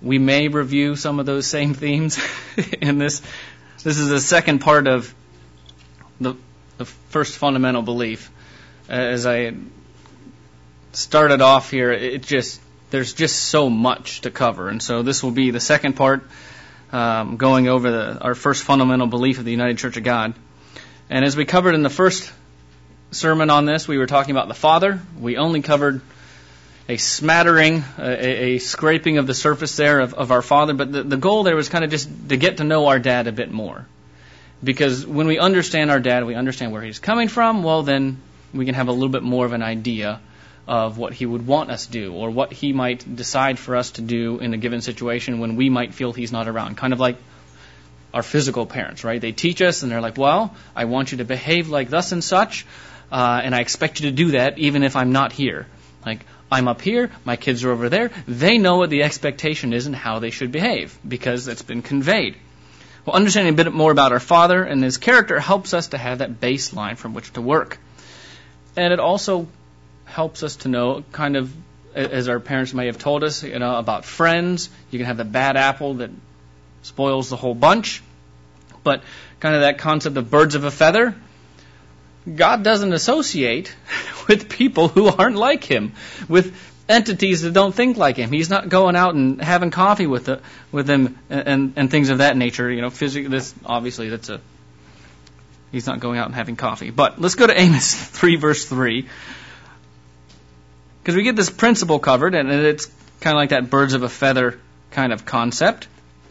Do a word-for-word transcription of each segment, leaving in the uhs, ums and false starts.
we may review some of those same themes in this. This is the second part of the, the first fundamental belief. As I started off here, it just there's just so much to cover, and so this will be the second part, um, going over the, our first fundamental belief of the United Church of God. And as we covered in the first sermon on this, we were talking about the Father. We only covered a smattering, a, a scraping of the surface there of, of our Father, but the, the goal there was kind of just to get to know our dad a bit more. Because when we understand our dad, we understand where he's coming from, well then we can have a little bit more of an idea of what he would want us to do, or what he might decide for us to do in a given situation when we might feel he's not around. Kind of like our physical parents, right? They teach us and they're like, well, I want you to behave like thus and such, uh, and I expect you to do that even if I'm not here. Like, I'm up here, my kids are over there. They know what the expectation is and how they should behave because it's been conveyed. Well, understanding a bit more about our Father and His character helps us to have that baseline from which to work. And it also helps us to know, kind of, as our parents may have told us, you know, about friends. You can have the bad apple that spoils the whole bunch. But kind of that concept of birds of a feather. God doesn't associate with people who aren't like Him, with entities that don't think like Him. He's not going out and having coffee with the, with them and, and and things of that nature. You know, physically, this obviously that's a. He's not going out and having coffee. But let's go to Amos three, verse three, because we get this principle covered, and it's kind of like that birds of a feather kind of concept.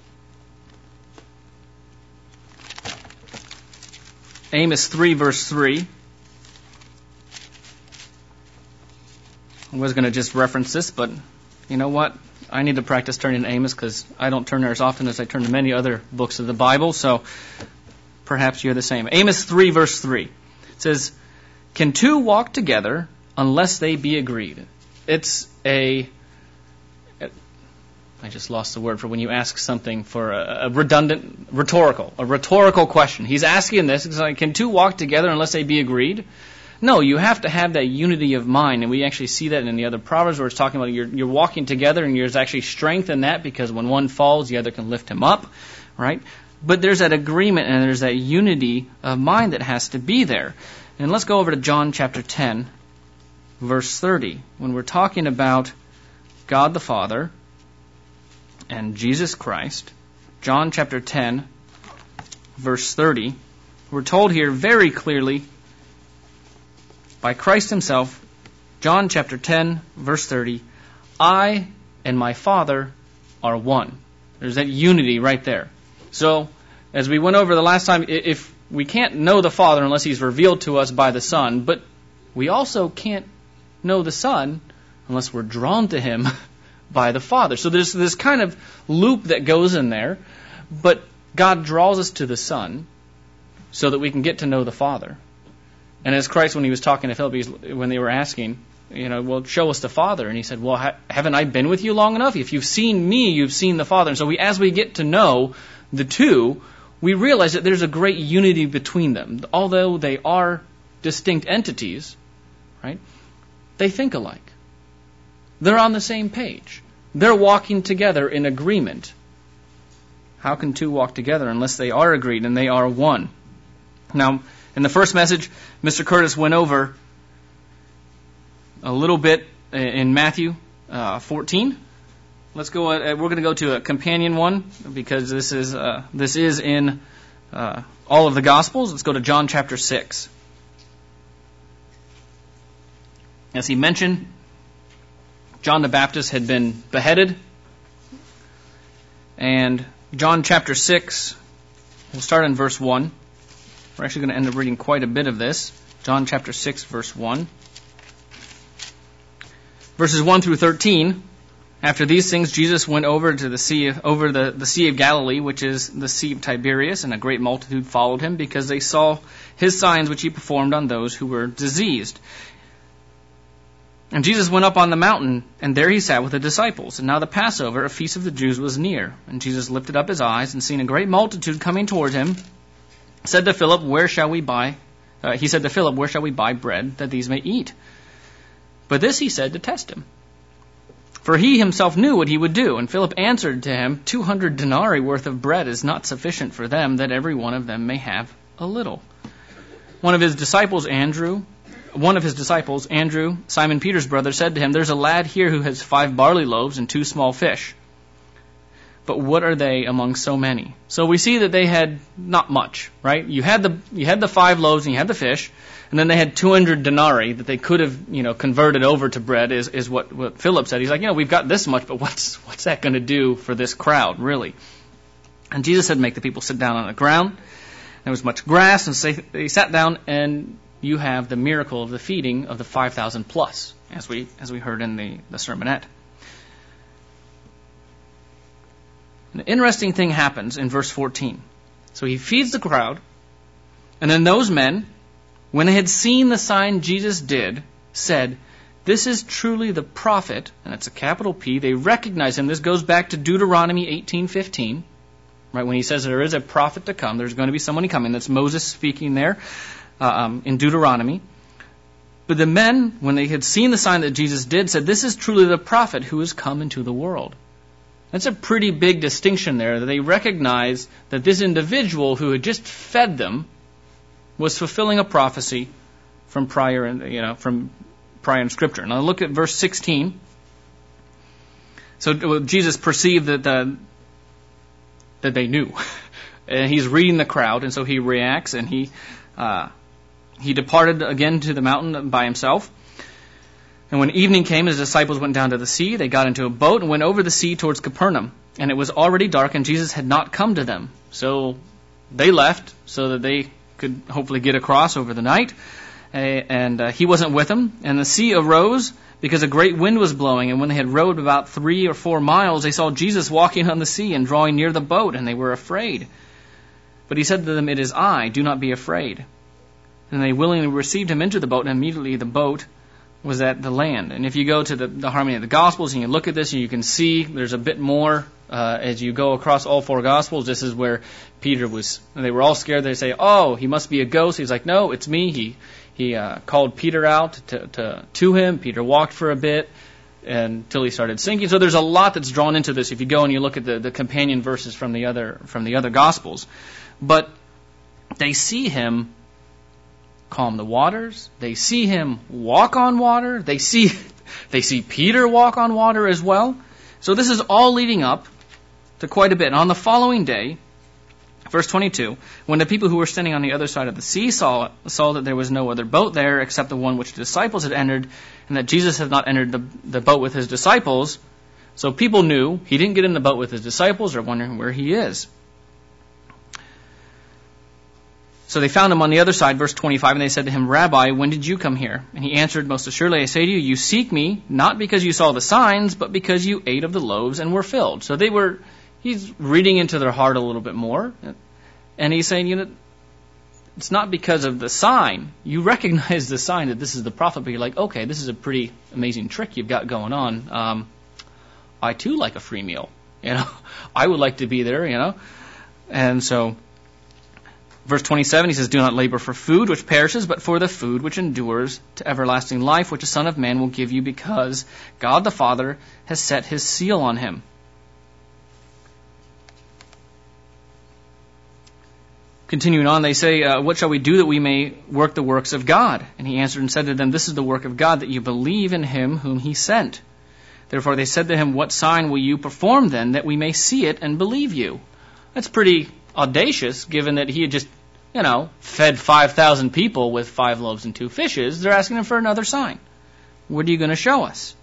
Amos three, verse three. I was going to just reference this, but you know what? I need to practice turning to Amos because I don't turn there as often as I turn to many other books of the Bible, so perhaps you're the same. Amos three, verse three. It says, "Can two walk together unless they be agreed?" It's a... I just lost the word for when you ask something for a, a redundant, rhetorical, a rhetorical question. He's asking this, it's like, can two walk together unless they be agreed? No, you have to have that unity of mind, and we actually see that in the other Proverbs where it's talking about you're, you're walking together, and there's actually strength in that because when one falls, the other can lift him up, right? But there's that agreement and there's that unity of mind that has to be there. And let's go over to John chapter ten, verse thirty, when we're talking about God the Father and Jesus Christ. John chapter ten, verse thirty. We're told here very clearly by Christ Himself, John chapter ten, verse thirty, "I and my Father are one." There's that unity right there. So, as we went over the last time, if we can't know the Father unless He's revealed to us by the Son, but we also can't know the Son unless we're drawn to Him by the Father. So there's this kind of loop that goes in there, but God draws us to the Son so that we can get to know the Father. And as Christ, when He was talking to Philip, when they were asking, you know, well, show us the Father. And He said, well, ha- haven't I been with you long enough? If you've seen me, you've seen the Father. And so we, as we get to know the two, we realize that there's a great unity between them. Although they are distinct entities, right? They think alike. They're on the same page. They're walking together in agreement. How can two walk together unless they are agreed and they are one? Now, in the first message, Mister Curtis went over a little bit in Matthew uh, fourteen. Let's go. Uh, we're going to go to a companion one because this is uh, this is in uh, all of the Gospels. Let's go to John chapter six. As he mentioned, John the Baptist had been beheaded, and John chapter six. We'll start in verse one. We're actually going to end up reading quite a bit of this. John chapter six, verse one. Verses one through thirteen. After these things, Jesus went over to the sea, over the, the Sea of Galilee, which is the Sea of Tiberias, and a great multitude followed Him because they saw His signs which He performed on those who were diseased. And Jesus went up on the mountain, and there He sat with the disciples. And now the Passover, a feast of the Jews, was near. And Jesus lifted up His eyes, and seeing a great multitude coming toward Him, said to Philip, "Where shall we buy?" Uh, he said to Philip, "Where shall we buy bread that these may eat?" But this He said to test Him, For he himself knew what he would do. And Philip answered to him, Two hundred denarii worth of bread is not sufficient for them, that every one of them may have a little. One of his disciples, Andrew, one of his disciples, Andrew, Simon Peter's brother, said to him, There's a lad here who has five barley loaves and two small fish. But what are they among so many? So we see that they had not much, right? You had the you had the five loaves and you had the fish, and then they had two hundred denarii that they could have, you know, converted over to bread. Is is what, what Philip said. He's like, you know, we've got this much, but what's what's that going to do for this crowd, really? And Jesus said, make the people sit down on the ground. There was much grass, and so they sat down, and you have the miracle of the feeding of the five thousand plus, as we as we heard in the the sermonette. An interesting thing happens in verse fourteen. So he feeds the crowd, and then those men, when they had seen the sign Jesus did, said, This is truly the prophet, and it's a capital P. They recognize him. This goes back to Deuteronomy eighteen fifteen, right? When he says there is a prophet to come, there's going to be someone coming. That's Moses speaking there uh, um, in Deuteronomy. But the men, when they had seen the sign that Jesus did, said, This is truly the prophet who has come into the world. That's a pretty big distinction there, that they recognize that this individual who had just fed them was fulfilling a prophecy from prior, you know, from prior in Scripture. Now look at verse sixteen. So Jesus perceived that the, that they knew, and he's reading the crowd, and so he reacts, and he uh, he departed again to the mountain by himself. And when evening came, his disciples went down to the sea. They got into a boat and went over the sea towards Capernaum. And it was already dark, and Jesus had not come to them. So they left so that they could hopefully get across over the night. And uh, he wasn't with them. And the sea arose because a great wind was blowing. And when they had rowed about three or four miles, they saw Jesus walking on the sea and drawing near the boat, and they were afraid. But he said to them, It is I, do not be afraid. And they willingly received him into the boat, and immediately the boat was at the land. And if you go to the, the Harmony of the Gospels and you look at this, and you can see there's a bit more uh, as you go across all four Gospels. This is where Peter was, they were all scared. They say, oh, he must be a ghost. He's like, no, it's me. He he uh, called Peter out to, to, to him. Peter walked for a bit until he started sinking. So there's a lot that's drawn into this if you go and you look at the, the companion verses from the other from the other Gospels. But they see him calm the waters. They see him walk on water. They see they see Peter walk on water as well. So this is all leading up to quite a bit. And on the following day, verse twenty-two, when the people who were standing on the other side of the sea saw, saw that there was no other boat there except the one which the disciples had entered, and that Jesus had not entered the, the boat with his disciples, so people knew he didn't get in the boat with his disciples. They're wondering where he is. So they found him on the other side, verse twenty-five, and they said to him, Rabbi, when did you come here? And he answered, Most assuredly I say to you, you seek me, not because you saw the signs, but because you ate of the loaves and were filled. So they were, he's reading into their heart a little bit more. And he's saying, you know, it's not because of the sign. You recognize the sign that this is the prophet, but you're like, okay, this is a pretty amazing trick you've got going on. Um, I too like a free meal. You know, I would like to be there, you know. And so verse twenty-seven, he says, Do not labor for food which perishes, but for the food which endures to everlasting life, which the Son of Man will give you, because God the Father has set his seal on him. Continuing on, they say, uh, What shall we do that we may work the works of God? And he answered and said to them, This is the work of God, that you believe in him whom he sent. Therefore they said to him, What sign will you perform then, that we may see it and believe you? That's pretty audacious, given that he had just, you know, fed five thousand people with five loaves and two fishes. They're asking him for another sign. What are you going to show us?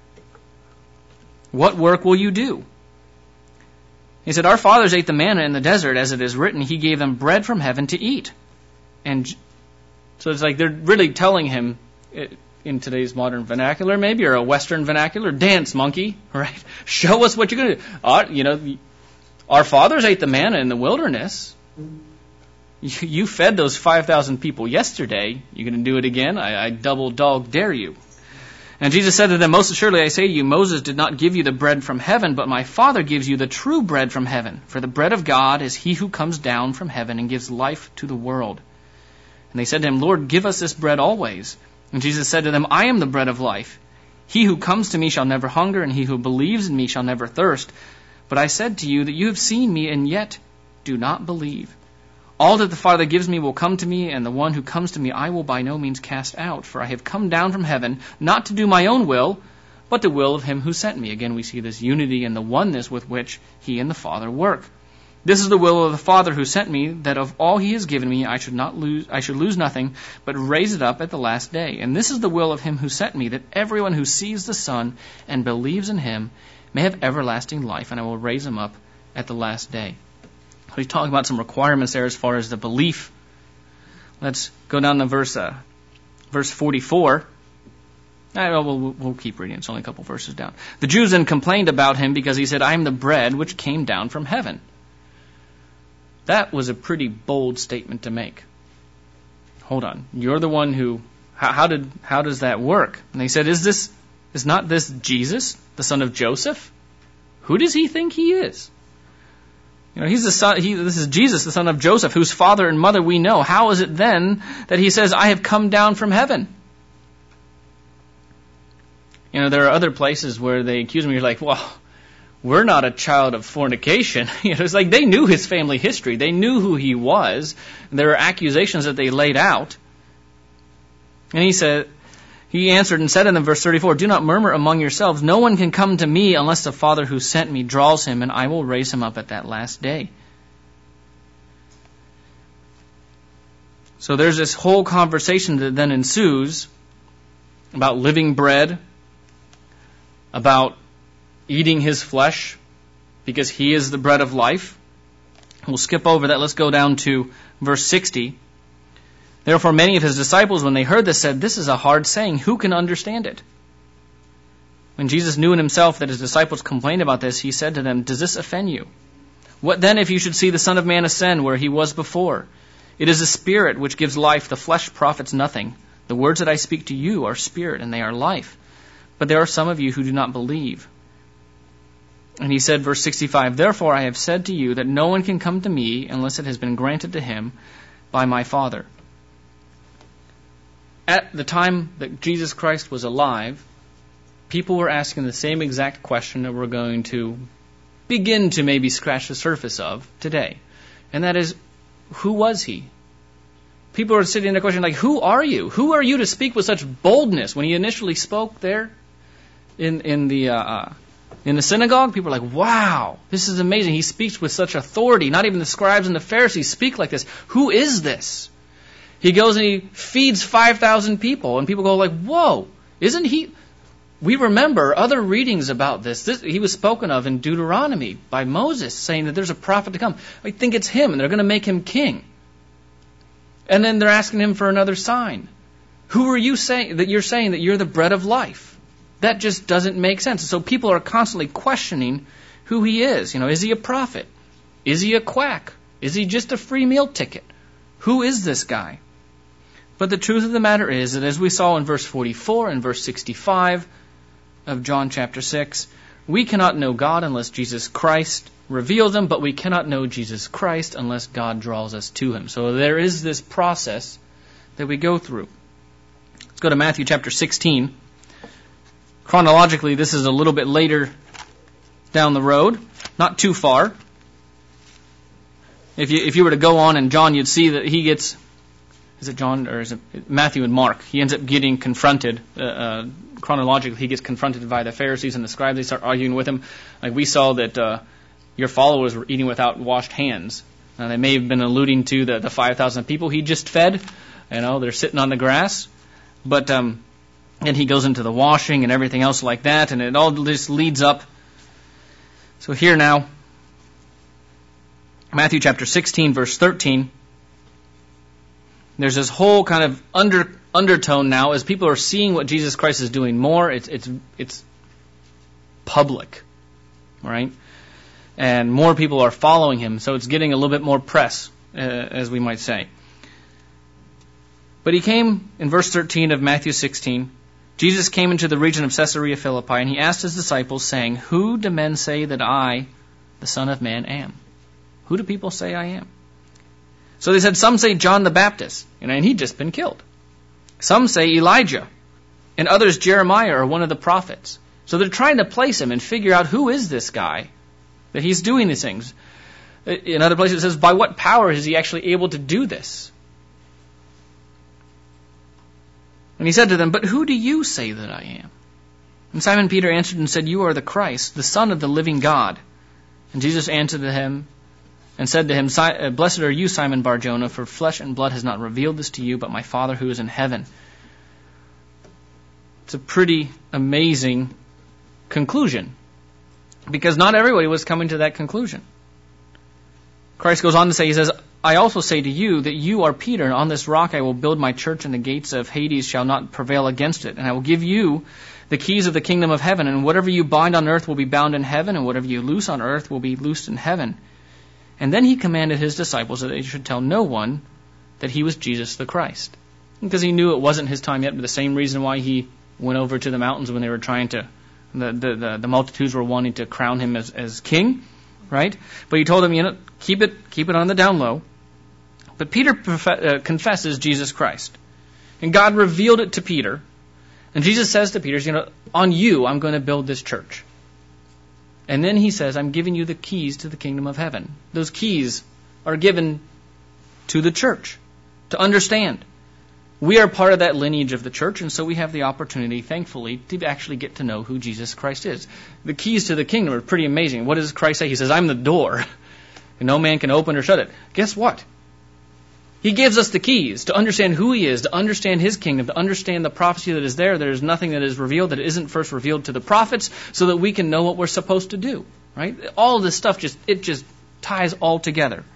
What work will you do? He said, Our fathers ate the manna in the desert, as it is written, He gave them bread from heaven to eat. And so it's like they're really telling him, in today's modern vernacular maybe, or a Western vernacular, dance, monkey, right? Show us what you're going to do. Our, you know, our fathers ate the manna in the wilderness. You, you fed those five thousand people yesterday. You're going to do it again? I, I double dog dare you. And Jesus said to them, Most assuredly I say to you, Moses did not give you the bread from heaven, but my Father gives you the true bread from heaven. For the bread of God is he who comes down from heaven and gives life to the world. And they said to him, Lord, give us this bread always. And Jesus said to them, I am the bread of life. He who comes to me shall never hunger, and he who believes in me shall never thirst. But I said to you that you have seen me, and yet do not believe. All that the Father gives me will come to me, and the one who comes to me I will by no means cast out. For I have come down from heaven, not to do my own will, but the will of him who sent me. Again, we see this unity and the oneness with which he and the Father work. This is the will of the Father who sent me, that of all he has given me I should not lose I should lose nothing, but raise it up at the last day. And this is the will of him who sent me, that everyone who sees the Son and believes in him may have everlasting life, and I will raise him up at the last day. So he's talking about some requirements there as far as the belief. Let's go down to verse uh, verse forty-four. I, we'll, we'll keep reading. It's only a couple verses down. The Jews then complained about him because he said, I am the bread which came down from heaven. That was a pretty bold statement to make. Hold on. You're the one who, how, how did, how does that work? And they said, is this, is not this Jesus, the son of Joseph? Who does he think he is? You know, he's the son, he, this is Jesus, the son of Joseph, whose father and mother we know. How is it then that he says, I have come down from heaven? You know, there are other places where they accuse me. You're like, well, we're not a child of fornication. You know, it's like they knew his family history. They knew who he was. There are accusations that they laid out. And he said, he answered and said in them, verse thirty-four, do not murmur among yourselves. No one can come to me unless the Father who sent me draws him, and I will raise him up at that last day. So there's this whole conversation that then ensues about living bread, about eating his flesh, because he is the bread of life. We'll skip over that. Let's go down to verse sixty. Therefore many of his disciples, when they heard this, said, this is a hard saying. Who can understand it? When Jesus knew in himself that his disciples complained about this, he said to them, does this offend you? What then if you should see the Son of Man ascend where he was before? It is the Spirit which gives life. The flesh profits nothing. The words that I speak to you are spirit, and they are life. But there are some of you who do not believe. And he said, verse sixty-five, therefore I have said to you that no one can come to me unless it has been granted to him by my Father. At the time that Jesus Christ was alive, people were asking the same exact question that we're going to begin to maybe scratch the surface of today. And that is, who was he? People are sitting there questioning, like, who are you? Who are you to speak with such boldness? When he initially spoke there in, in the... Uh, In the synagogue, people are like, wow, this is amazing. He speaks with such authority. Not even the scribes and the Pharisees speak like this. Who is this? He goes and he feeds five thousand people, and people go like, whoa, isn't he? We remember other readings about this. this. He was spoken of in Deuteronomy by Moses, saying that there's a prophet to come. I think it's him, and they're going to make him king. And then they're asking him for another sign. Who are you saying that you're saying that you're the bread of life? That just doesn't make sense. So people are constantly questioning who he is. You know, is he a prophet? Is he a quack? Is he just a free meal ticket? Who is this guy? But the truth of the matter is that as we saw in verse forty-four and verse sixty-five of John chapter six, we cannot know God unless Jesus Christ reveals him, but we cannot know Jesus Christ unless God draws us to him. So there is this process that we go through. Let's go to Matthew chapter sixteen. Chronologically, this is a little bit later down the road, not too far. If you if you were to go on in John, you'd see that he gets, is it John or is it Matthew and Mark? He ends up getting confronted, uh, uh, chronologically, he gets confronted by the Pharisees and the scribes. They start arguing with him. Like we saw that uh, your followers were eating without washed hands. Now, they may have been alluding to the, the five thousand people he just fed. You know, they're sitting on the grass. But... um And he goes into the washing and everything else like that, and it all just leads up. So here now, Matthew chapter sixteen, verse thirteen. There's this whole kind of under undertone now as people are seeing what Jesus Christ is doing more. It's it's it's public, right? And more people are following him, so it's getting a little bit more press, uh, as we might say. But he came in verse thirteen of Matthew sixteen. Jesus came into the region of Caesarea Philippi, and he asked his disciples, saying, who do men say that I, the Son of Man, am? Who do people say I am? So they said, some say John the Baptist, you know, and he'd just been killed. Some say Elijah, and others Jeremiah or one of the prophets. So they're trying to place him and figure out who is this guy that he's doing these things. In other places it says, by what power is he actually able to do this? And he said to them, but who do you say that I am? And Simon Peter answered and said, you are the Christ, the Son of the living God. And Jesus answered to him and said to him, blessed are you, Simon Bar-Jonah, for flesh and blood has not revealed this to you, but my Father who is in heaven. It's a pretty amazing conclusion, because not everybody was coming to that conclusion. Christ goes on to say, he says, I also say to you that you are Peter, and on this rock I will build my church, and the gates of Hades shall not prevail against it. And I will give you the keys of the kingdom of heaven, and whatever you bind on earth will be bound in heaven, and whatever you loose on earth will be loosed in heaven. And then he commanded his disciples that they should tell no one that he was Jesus the Christ. Because he knew it wasn't his time yet, but the same reason why he went over to the mountains when they were trying to, the, the, the, the multitudes were wanting to crown him as, as king, right? But he told them, you know, keep it, keep it on the down low. But Peter prof- uh, confesses Jesus Christ. And God revealed it to Peter. And Jesus says to Peter, you know, on you I'm going to build this church. And then he says, I'm giving you the keys to the kingdom of heaven. Those keys are given to the church to understand. We are part of that lineage of the church, and so we have the opportunity, thankfully, to actually get to know who Jesus Christ is. The keys to the kingdom are pretty amazing. What does Christ say? He says, I'm the door, and no man can open or shut it. Guess what? He gives us the keys to understand who he is, to understand his kingdom, to understand the prophecy that is there. There is nothing that is revealed that isn't first revealed to the prophets, so that we can know what we're supposed to do. Right? All of this stuff, just it just ties all together.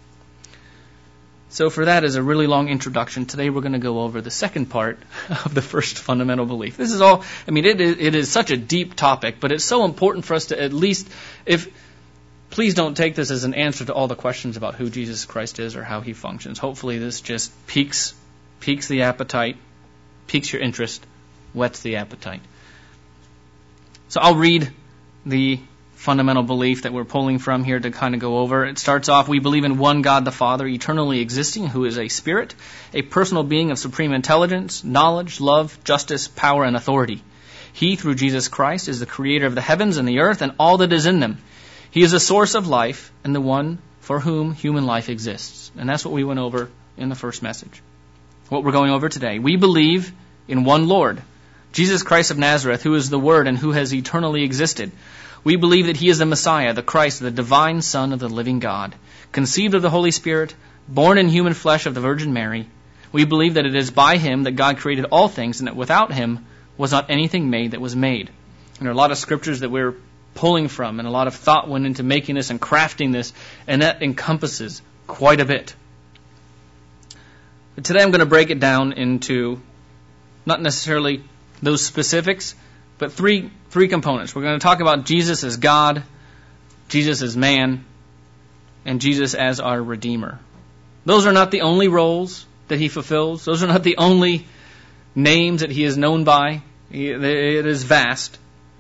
So for that is a really long introduction. Today we're going to go over the second part of the first fundamental belief. This is all, I mean, it is, it is such a deep topic, but it's so important for us to at least, if, please don't take this as an answer to all the questions about who Jesus Christ is or how he functions. Hopefully this just piques, piques the appetite, piques your interest, whets the appetite. So I'll read the fundamental belief that we're pulling from here to kind of go over. It starts off, we believe in one God the Father, eternally existing, who is a spirit, a personal being of supreme intelligence, knowledge, love, justice, power, and authority. He, through Jesus Christ, is the creator of the heavens and the earth and all that is in them. He is the source of life and the one for whom human life exists. And that's what we went over in the first message. What we're going over today. We believe in one Lord, Jesus Christ of Nazareth, who is the Word and who has eternally existed. We believe that he is the Messiah, the Christ, the divine Son of the living God, conceived of the Holy Spirit, born in human flesh of the Virgin Mary. We believe that it is by him that God created all things, and that without him was not anything made that was made. And there are a lot of scriptures that we're pulling from, and a lot of thought went into making this and crafting this, and that encompasses quite a bit. But today I'm going to break it down into not necessarily those specifics, but three three components. We're going to talk about Jesus as God, Jesus as man, and Jesus as our Redeemer. Those are not the only roles that he fulfills. Those are not the only names that he is known by. It is vast.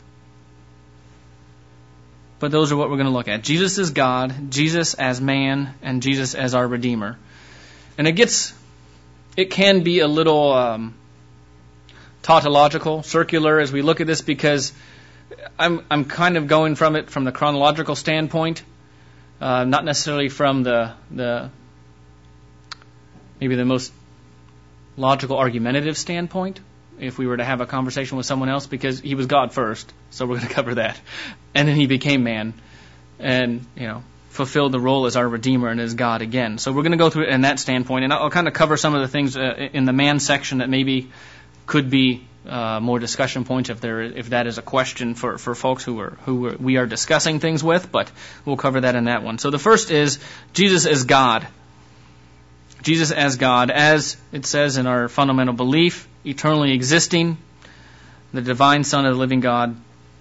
But those are what we're going to look at. Jesus as God, Jesus as man, and Jesus as our Redeemer. And it gets, it can be a little Um, tautological, circular as we look at this, because I'm I'm kind of going from it from the chronological standpoint, uh, not necessarily from the the maybe the most logical argumentative standpoint. If we were to have a conversation with someone else, because he was God first, so we're going to cover that, and then he became man, and you know fulfilled the role as our Redeemer and as God again. So we're going to go through it in that standpoint, and I'll kind of cover some of the things uh, in the man section that maybe could be uh, more discussion points if there if that is a question for, for folks who are who are, we are discussing things with, but we'll cover that in that one. So the first is Jesus as God. Jesus as God, as it says in our fundamental belief, eternally existing, the divine Son of the living God.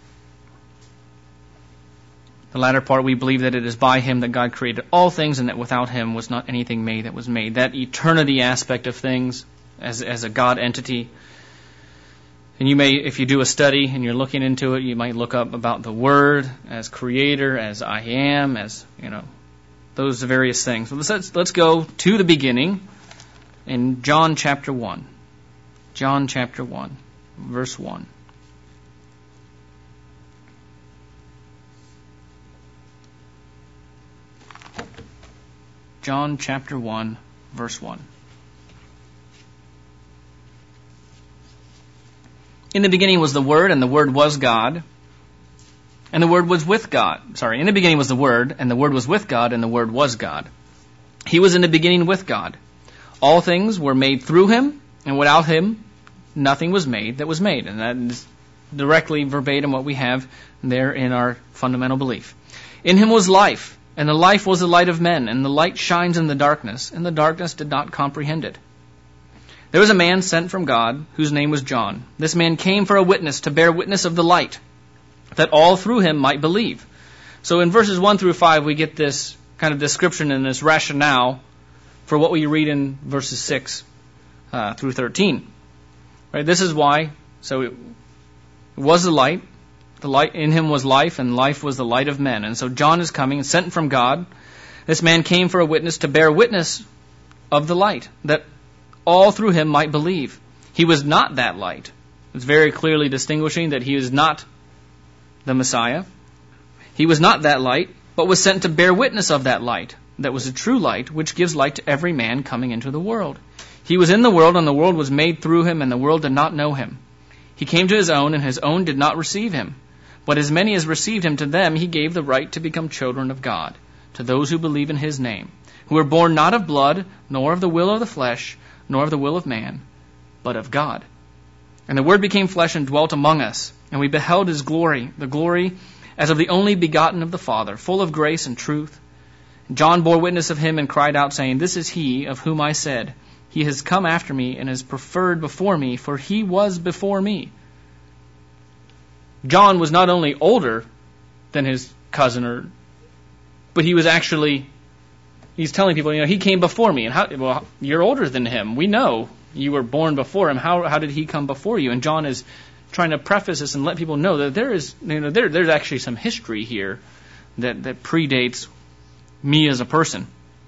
The latter part, we believe that it is by him that God created all things, and that without him was not anything made that was made. That eternity aspect of things as as a God entity. And you may, if you do a study and you're looking into it, you might look up about the Word as creator, as I am, as, you know, those various things. So let's, let's go to the beginning in John chapter one. John chapter one. verse one. John chapter one, verse one. In the beginning was the Word, and the Word was God, and the Word was with God. Sorry, in the beginning was the Word, and the Word was with God, and the Word was God. He was in the beginning with God. All things were made through Him, and without Him nothing was made that was made. And that is directly verbatim what we have there in our fundamental belief. In Him was life, and the life was the light of men, and the light shines in the darkness, and the darkness did not comprehend it. There was a man sent from God, whose name was John. This man came for a witness, to bear witness of the light, that all through him might believe. So in verses one through five, we get this kind of description and this rationale for what we read in verses six uh, through thirteen. Right? This is why. So it was the light. The light in him was life, and life was the light of men. And so John is coming, sent from God. This man came for a witness, to bear witness of the light, that all through him might believe. He was not that light. It's very clearly distinguishing that he is not the Messiah. He was not that light, but was sent to bear witness of that light, that was a true light, which gives light to every man coming into the world. He was in the world, and the world was made through him, and the world did not know him. He came to his own, and his own did not receive him. But as many as received him, to them he gave the right to become children of God, to those who believe in his name, who were born not of blood, nor of the will of the flesh, nor of the will of man, but of God. And the Word became flesh and dwelt among us, and we beheld his glory, the glory as of the only begotten of the Father, full of grace and truth. John bore witness of him and cried out, saying, This is he of whom I said, He has come after me and is preferred before me, for he was before me. John was not only older than his cousin, or, but he was actually, he's telling people, you know, he came before me. And how, well, you're older than him. We know you were born before him. How how did he come before you? And John is trying to preface this and let people know that there is, you know, there there's actually some history here that, that predates me as a person.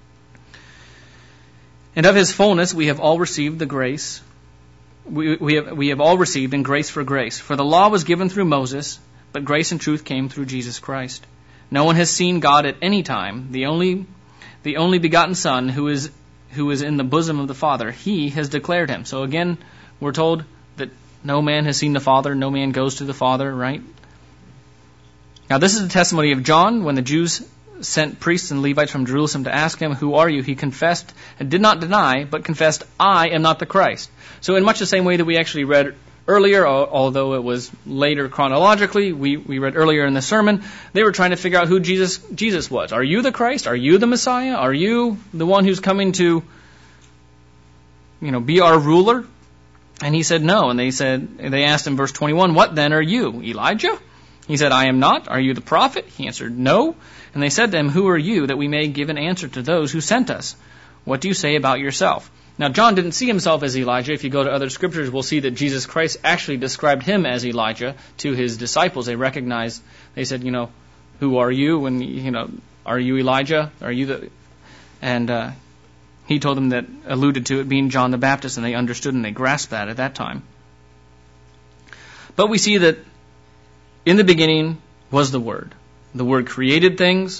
And of his fullness we have all received the grace. We, we, have, we have all received in grace for grace. For the law was given through Moses, but grace and truth came through Jesus Christ. No one has seen God at any time. The only, the only begotten Son, who is, who is in the bosom of the Father, he has declared him. So again, we're told that no man has seen the Father, no man goes to the Father, right? Now this is the testimony of John. When the Jews sent priests and Levites from Jerusalem to ask him, Who are you? He confessed and did not deny, but confessed, I am not the Christ. So in much the same way that we actually read earlier, although it was later chronologically, we, we read earlier in the sermon, they were trying to figure out who Jesus Jesus was. Are you the Christ? Are you the Messiah? Are you the one who's coming to, you know, be our ruler? And he said no. And they said, they asked him, verse twenty-one, What then are you, Elijah? He said, I am not. Are you the prophet? He answered, No. And they said to him, Who are you, that we may give an answer to those who sent us? What do you say about yourself? Now, John didn't see himself as Elijah. If you go to other scriptures, we'll see that Jesus Christ actually described him as Elijah to his disciples. They recognized, they said, you know, who are you? And, you know, are you Elijah? Are you the... And uh, he told them that, alluded to it being John the Baptist, and they understood and they grasped that at that time. But we see that in the beginning was the Word. The Word created things,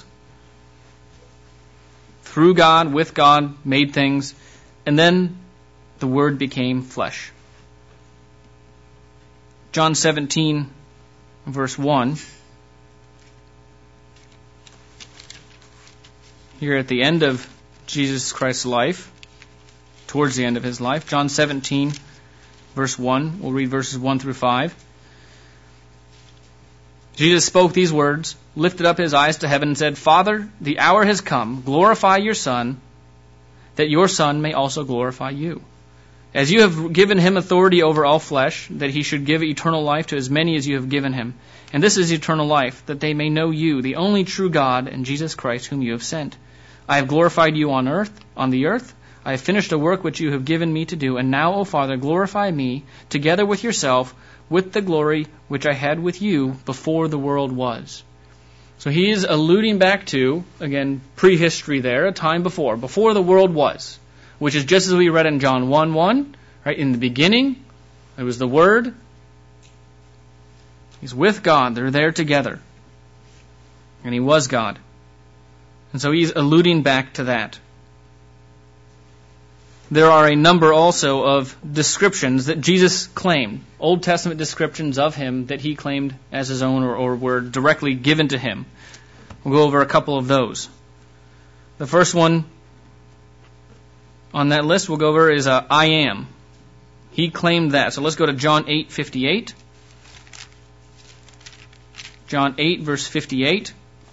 through God, with God, made things, and then the Word became flesh. John seventeen, verse one. Here at the end of Jesus Christ's life, towards the end of his life, John seventeen, verse one. We'll read verses one through five. Jesus spoke these words, lifted up his eyes to heaven, and said, Father, the hour has come. Glorify your Son, that your Son may also glorify you. As you have given him authority over all flesh, that he should give eternal life to as many as you have given him. And this is eternal life, that they may know you, the only true God, and Jesus Christ, whom you have sent. I have glorified you on earth, on the earth. I have finished a work which you have given me to do. And now, O Father, glorify me, together with yourself, with the glory which I had with you before the world was. So he is alluding back to, again, prehistory there, a time before, before the world was, which is just as we read in John one one, right? In the beginning, it was the Word, He's with God. They're there together. And he was God. And so he's alluding back to that. There are a number also of descriptions that Jesus claimed, Old Testament descriptions of him that he claimed as his own or, or were directly given to him. We'll go over a couple of those. The first one on that list we'll go over is uh, I am. He claimed that. So let's go to John eight fifty-eight. John eight, verse fifty-eight.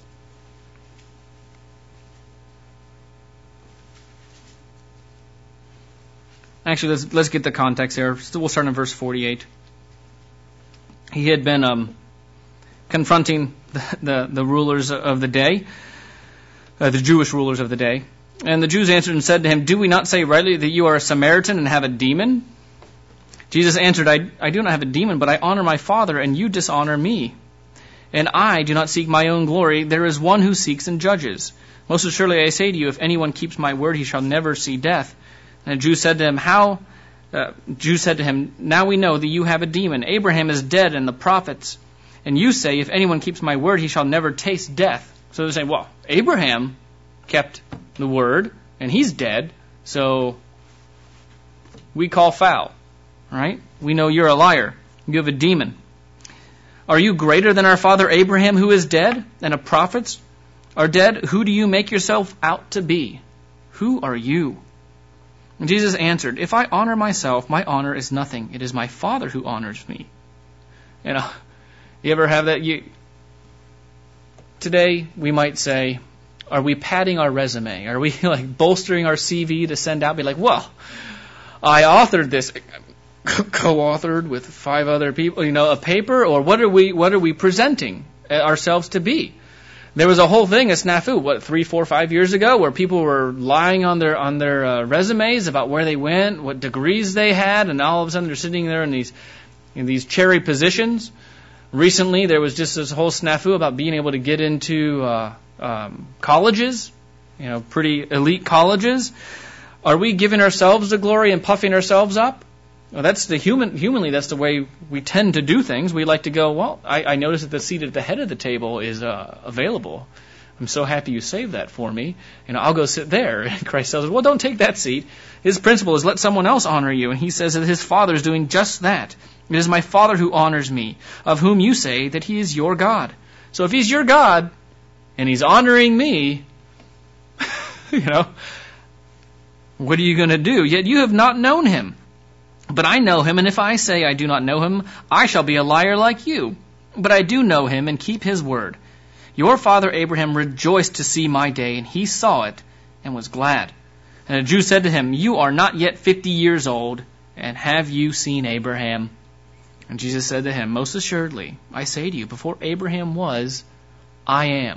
Actually, let's let's get the context there. We'll start in verse forty-eight. He had been um, confronting the, the, the rulers of the day, uh, the Jewish rulers of the day. And the Jews answered and said to him, "Do we not say rightly that you are a Samaritan and have a demon?" Jesus answered, I, I do not have a demon, but I honor my Father, and you dishonor me. And I do not seek my own glory. There is one who seeks and judges. Most assuredly I say to you, if anyone keeps my word, he shall never see death. And the Jews said to him, How? Uh, Jews said to him, Now we know that you have a demon. Abraham is dead, and the prophets. And you say, if anyone keeps my word, he shall never taste death. So they say, well, Abraham kept the word, and he's dead, so we call foul. Right? We know you're a liar. You have a demon. Are you greater than our father Abraham, who is dead, and the prophets are dead? Who do you make yourself out to be? Who are you? And Jesus answered, If I honor myself, my honor is nothing. It is my Father who honors me. You know, you ever have that? You, today, we might say, are we padding our resume? Are we like bolstering our C V to send out? Be like, well, I authored this, co-authored with five other people, you know, a paper, or what are we? What are we presenting ourselves to be? There was a whole thing, a snafu, what, three, four, five years ago, where people were lying on their on their uh, resumes about where they went, what degrees they had, and all of a sudden they're sitting there in these in these cherry positions. Recently, there was just this whole snafu about being able to get into uh, um, colleges, you know, pretty elite colleges. Are we giving ourselves the glory and puffing ourselves up? Well, that's the human. Humanly, that's the way we tend to do things. We like to go, well, I, I notice that the seat at the head of the table is uh, available. I'm so happy you saved that for me. You know, I'll go sit there. And Christ tells us, well, don't take that seat. His principle is let someone else honor you. And he says that his Father is doing just that. It is my Father who honors me, of whom you say that he is your God. So if he's your God, and he's honoring me, you know, what are you going to do? Yet you have not known him. But I know him, and if I say I do not know him, I shall be a liar like you. But I do know him and keep his word. Your father Abraham rejoiced to see my day, and he saw it and was glad. And a Jew said to him, You are not yet fifty years old, and have you seen Abraham? And Jesus said to him, Most assuredly, I say to you, before Abraham was, I am.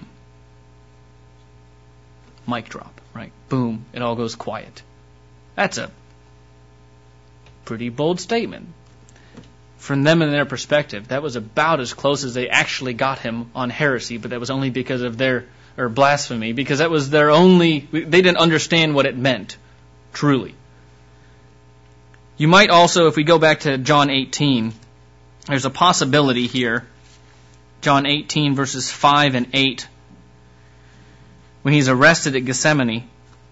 Mic drop, right? Boom, it all goes quiet. That's a pretty bold statement. From them and their perspective, that was about as close as they actually got him on heresy, but that was only because of their, or blasphemy, because that was their only, they didn't understand what it meant, truly. You might also, if we go back to John eighteen, there's a possibility here, John eighteen verses five and eight, when he's arrested at Gethsemane.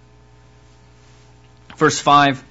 Verse five,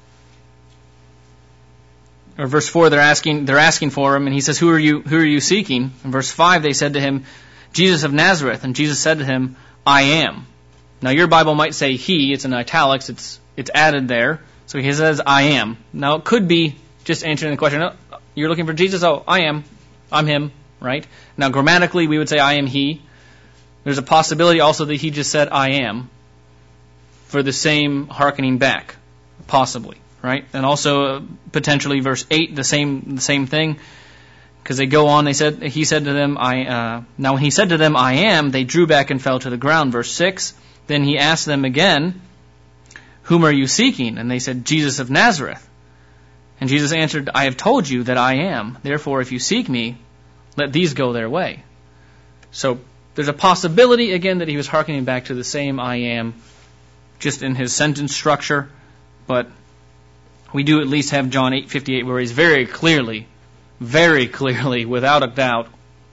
or verse four, they're asking they're asking for him, and he says, Who are you who are you seeking? In verse five, they said to him, Jesus of Nazareth. And Jesus said to him, I am. Now your Bible might say he, it's in italics, it's it's added there. So he says, I am. Now it could be just answering the question, oh, you're looking for Jesus? Oh, I am. I'm him, right? Now grammatically we would say I am he. There's a possibility also that he just said I am for the same hearkening back, possibly. Right, and also uh, potentially verse eight, the same the same thing, because they go on. They said he said to them, "I." Uh, now when he said to them, "I am," they drew back and fell to the ground. Verse six. Then he asked them again, "Whom are you seeking?" And they said, "Jesus of Nazareth." And Jesus answered, "I have told you that I am. Therefore, if you seek me, let these go their way." So there's a possibility again that he was hearkening back to the same "I am," just in his sentence structure, but we do at least have John eight fifty-eight where he's very clearly very clearly, without a doubt,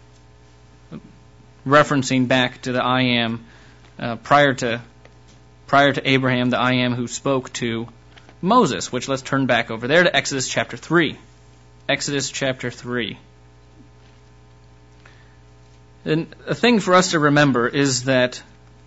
referencing back to the I am uh, prior to prior to Abraham, the I am who spoke to Moses, which let's turn back over there to Exodus chapter three. Exodus chapter three. And a thing for us to remember is that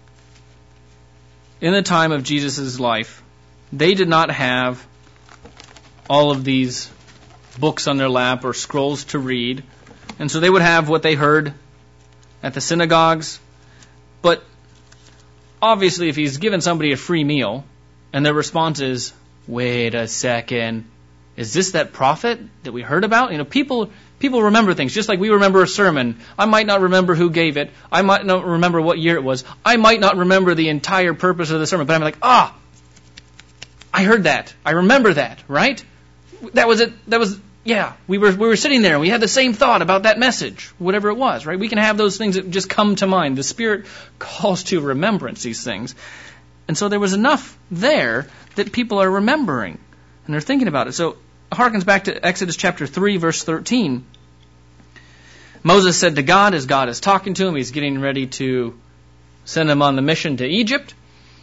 in the time of Jesus' life, they did not have all of these books on their lap or scrolls to read. And so they would have what they heard at the synagogues. But obviously, if he's given somebody a free meal and their response is, wait a second, is this that prophet that we heard about? You know, people people remember things, just like we remember a sermon. I might not remember who gave it. I might not remember what year it was. I might not remember the entire purpose of the sermon, but I'm like, ah, I heard that. I remember that, right? That was it. That was, yeah, we were we were sitting there and we had the same thought about that message, whatever it was, right? We can have those things that just come to mind. The Spirit calls to remembrance these things. And so there was enough there that people are remembering and they're thinking about it. So it harkens back to Exodus chapter three, verse thirteen. Moses said to God, as God is talking to him, he's getting ready to send him on the mission to Egypt.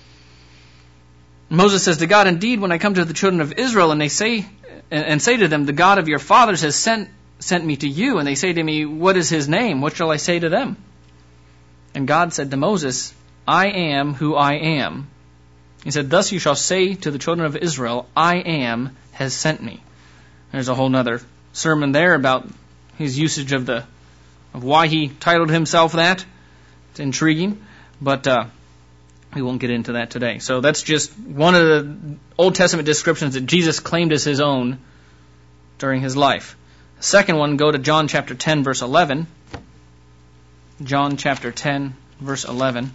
Moses says to God, indeed, when I come to the children of Israel and they say and, and say to them, the God of your fathers has sent sent me to you, and they say to me, what is his name? What shall I say to them? And God said to Moses, I am who I am. He said, thus you shall say to the children of Israel, I am has sent me. There's a whole other sermon there about his usage of the of why he titled himself that. It's intriguing, but uh, we won't get into that today. So that's just one of the Old Testament descriptions that Jesus claimed as his own during his life. The second one, go to John chapter ten, verse eleven. John chapter ten, verse eleven.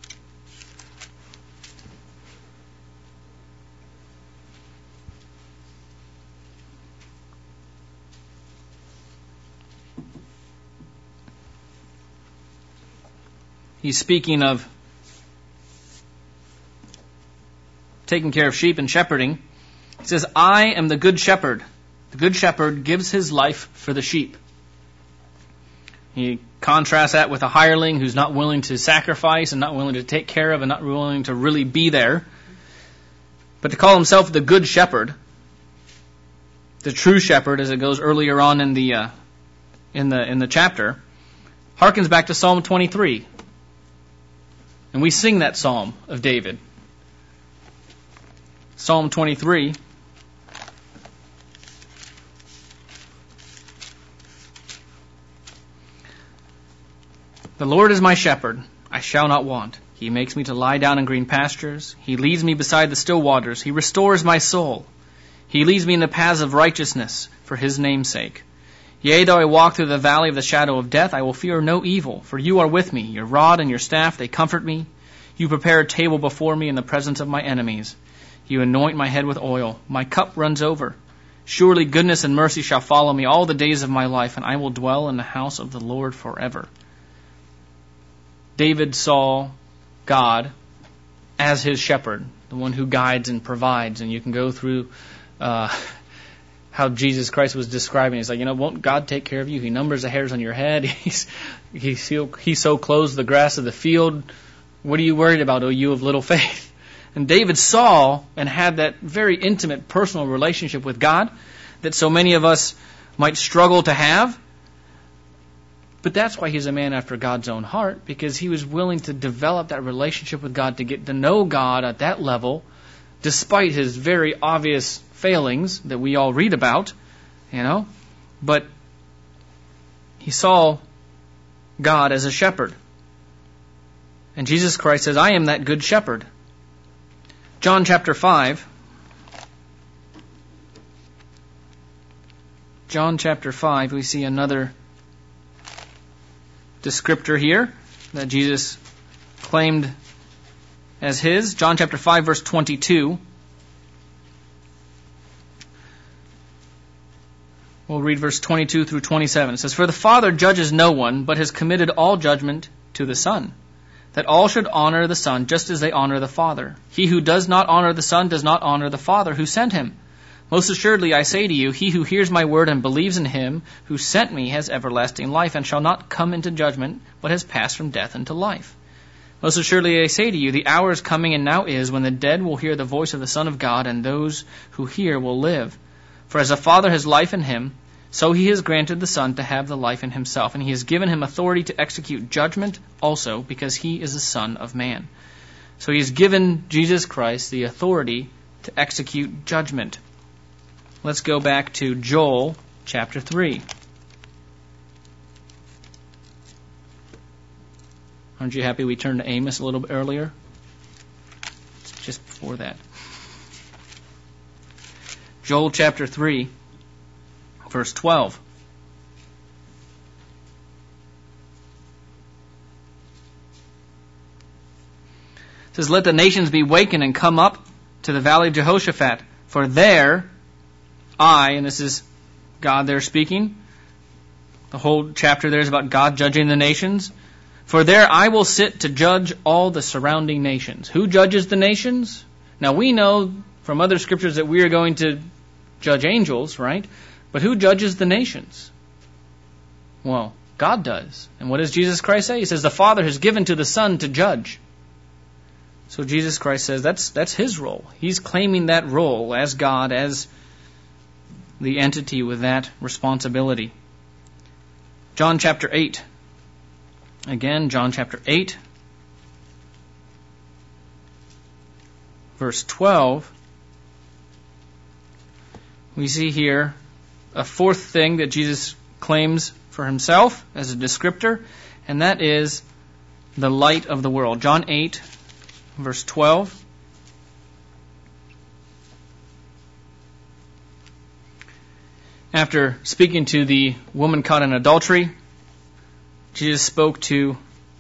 He's speaking of taking care of sheep and shepherding. He says, I am the good shepherd. The good shepherd gives his life for the sheep. He contrasts that with a hireling who's not willing to sacrifice and not willing to take care of and not willing to really be there. But to call himself the good shepherd, the true shepherd, as it goes earlier on in the uh, in the in the chapter, harkens back to Psalm twenty-three. And we sing that psalm of David. Psalm twenty-three. The Lord is my shepherd, I shall not want. He makes me to lie down in green pastures. He leads me beside the still waters. He restores my soul. He leads me in the paths of righteousness for his name's sake. Yea, though I walk through the valley of the shadow of death, I will fear no evil, for you are with me. Your rod and your staff, they comfort me. You prepare a table before me in the presence of my enemies. You anoint my head with oil. My cup runs over. Surely goodness and mercy shall follow me all the days of my life, and I will dwell in the house of the Lord forever. David saw God as his shepherd, the one who guides and provides. And you can go through uh, how Jesus Christ was describing. He's like, you know, won't God take care of you? He numbers the hairs on your head. He's, he, he so clothes the grass of the field. What are you worried about, O you of little faith? And David saw and had that very intimate personal relationship with God that so many of us might struggle to have. But that's why he's a man after God's own heart, because he was willing to develop that relationship with God, to get to know God at that level, despite his very obvious failings that we all read about, you know. But he saw God as a shepherd. And Jesus Christ says, I am that good shepherd. John chapter five. John chapter five, we see another descriptor here that Jesus claimed as his. John chapter five, verse twenty-two. We'll read verse twenty-two through twenty-seven. It says, for the Father judges no one, but has committed all judgment to the Son, that all should honor the Son just as they honor the Father. He who does not honor the Son does not honor the Father who sent him. Most assuredly I say to you, he who hears my word and believes in him who sent me has everlasting life, and shall not come into judgment, but has passed from death into life. Most assuredly I say to you, the hour is coming, and now is, when the dead will hear the voice of the Son of God, and those who hear will live. For as the Father has life in him, so he has granted the Son to have the life in himself, and he has given him authority to execute judgment also, because he is the Son of Man. So he has given Jesus Christ the authority to execute judgment. Let's go back to Joel chapter three. Aren't you happy we turned to Amos a little bit earlier? It's just before that. Joel chapter three, verse twelve. It says, let the nations be wakened and come up to the valley of Jehoshaphat, for there I, and this is God there speaking, the whole chapter there is about God judging the nations, for there I will sit to judge all the surrounding nations. Who judges the nations? Now we know from other scriptures that we are going to judge angels, right? But who judges the nations? Well, God does. And what does Jesus Christ say? He says the Father has given to the Son to judge. So Jesus Christ says that's that's his role. He's claiming that role as God, as the entity with that responsibility. John chapter eight. Again, John chapter eight, verse twelve. We see here a fourth thing that Jesus claims for himself as a descriptor, and that is the light of the world. John eight, verse twelve. After speaking to the woman caught in adultery, Jesus spoke to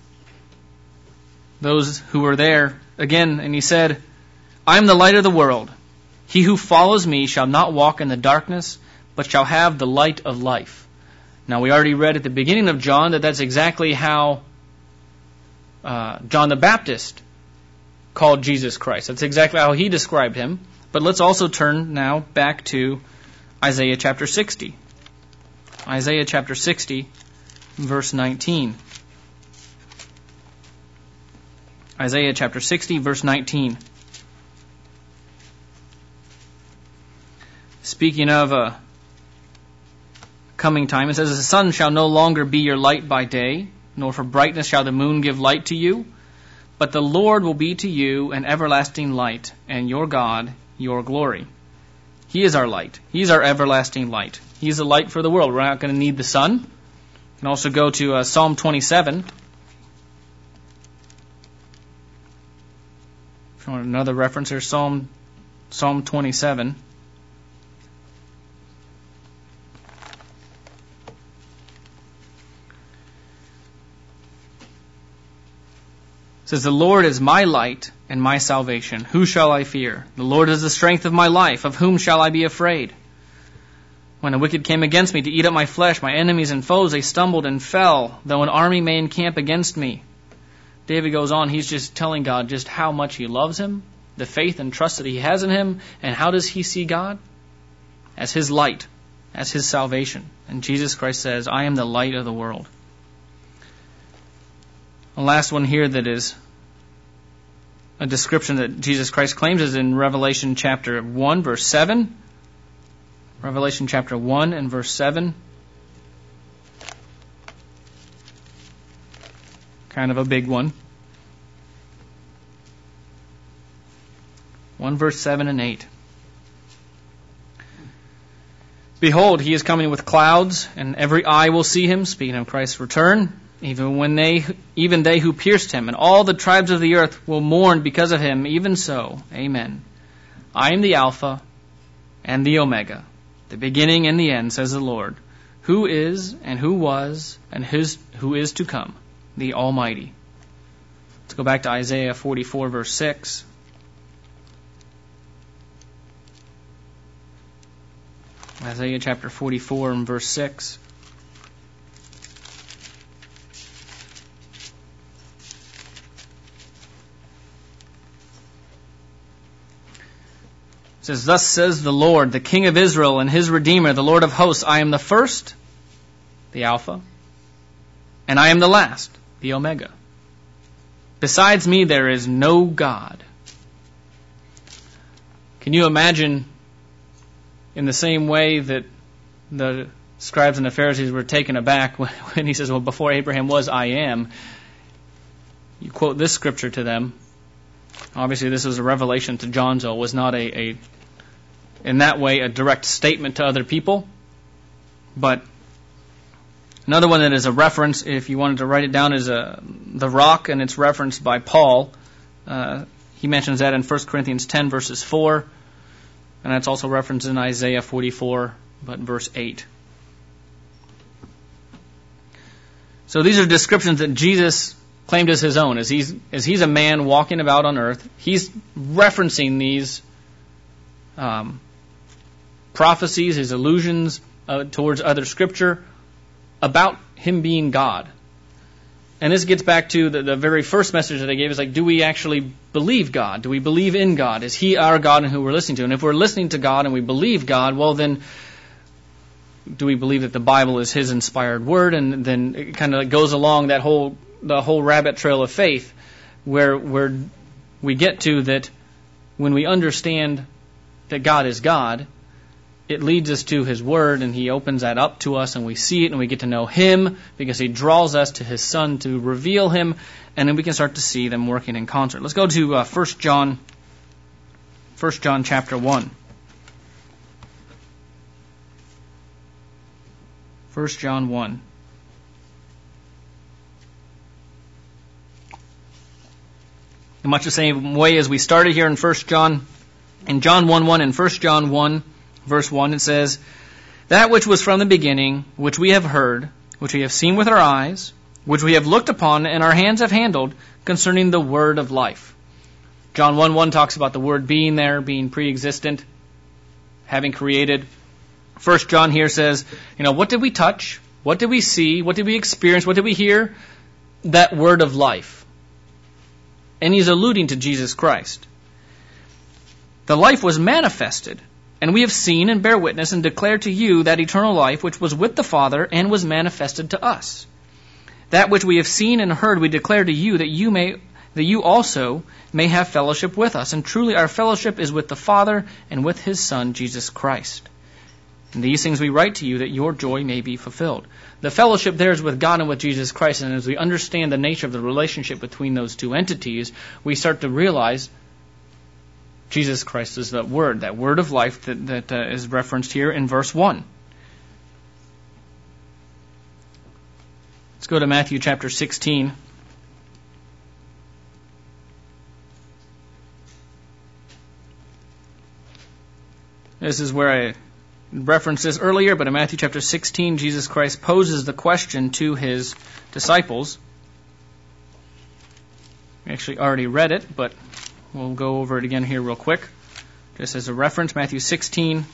those who were there again, and he said, I am the light of the world. He who follows me shall not walk in the darkness, but shall have the light of life. Now, we already read at the beginning of John that that's exactly how uh, John the Baptist called Jesus Christ. That's exactly how he described him. But let's also turn now back to Isaiah chapter sixty. Isaiah chapter sixty, verse nineteen. Isaiah chapter sixty, verse nineteen. Speaking of a coming time, it says, the sun shall no longer be your light by day, nor for brightness shall the moon give light to you, but the Lord will be to you an everlasting light, and your God your glory. He is our light. He is our everlasting light. He is the light for the world. We're not going to need the sun. You can also go to uh, Psalm twenty-seven. If you want another reference, there's Psalm, Psalm twenty-seven. It says, the Lord is my light and my salvation. Who shall I fear? The Lord is the strength of my life. Of whom shall I be afraid? When the wicked came against me to eat up my flesh, my enemies and foes, they stumbled and fell, though an army may encamp against me. David goes on, he's just telling God just how much he loves him, the faith and trust that he has in him, and how does he see God? As his light, as his salvation. And Jesus Christ says, I am the light of the world. The last one here that is a description that Jesus Christ claims is in Revelation chapter one, verse seven. Revelation chapter one and verse seven. Kind of a big one. one verse seven and eight. Behold, he is coming with clouds, and every eye will see him, speaking of Christ's return. Even when they, even they who pierced him, and all the tribes of the earth will mourn because of him. Even so, amen. I am the Alpha and the Omega, the beginning and the end, says the Lord, who is and who was and his, who is to come, the Almighty. Let's go back to Isaiah forty-four, verse six. Isaiah chapter forty-four and verse six. It says, "Thus says the Lord, the King of Israel and his Redeemer, the Lord of hosts, I am the first, the Alpha, and I am the last, the Omega. Besides me there is no God." Can you imagine, in the same way that the scribes and the Pharisees were taken aback when, when he says, "Well, before Abraham was, I am." You quote this scripture to them. Obviously, this was a revelation to John, so it was not a, a, in that way, a direct statement to other people. But another one that is a reference, if you wanted to write it down, is a, the rock, and it's referenced by Paul. Uh, he mentions that in First Corinthians ten, verses four, and that's also referenced in Isaiah forty-four, but verse eight. So these are descriptions that Jesus claimed as his own. As he's, as he's a man walking about on earth, he's referencing these um, prophecies, his allusions uh, towards other scripture about him being God. And this gets back to the, the very first message that I gave, is like, do we actually believe God? Do we believe in God? Is he our God and who we're listening to? And if we're listening to God and we believe God, well then, do we believe that the Bible is his inspired word? And then it kind of goes along that whole the whole rabbit trail of faith, where where we get to that when we understand that God is God, it leads us to his word, and he opens that up to us, and we see it, and we get to know him because he draws us to his son to reveal him, and then we can start to see them working in concert. Let's go to uh, First John, First John chapter one. First John one. In much the same way as we started here in First John, in John one one and First John one, verse one, it says, "That which was from the beginning, which we have heard, which we have seen with our eyes, which we have looked upon, and our hands have handled, concerning the word of life." John one one talks about the word being there, being pre-existent, having created. First John here says, you know, what did we touch? What did we see? What did we experience? What did we hear? That word of life. And he's alluding to Jesus Christ. "The life was manifested, and we have seen and bear witness and declare to you that eternal life which was with the Father and was manifested to us. That which we have seen and heard we declare to you, that you may that you also may have fellowship with us. And truly our fellowship is with the Father and with his Son, Jesus Christ. And these things we write to you, that your joy may be fulfilled." The fellowship there is with God and with Jesus Christ, and as we understand the nature of the relationship between those two entities, we start to realize Jesus Christ is that word, that word of life that, that uh, is referenced here in verse one. Let's go to Matthew chapter sixteen. This is where I referenced this earlier, but in Matthew chapter sixteen, Jesus Christ poses the question to his disciples. We actually already read it, but we'll go over it again here real quick. Just as a reference, Matthew sixteen,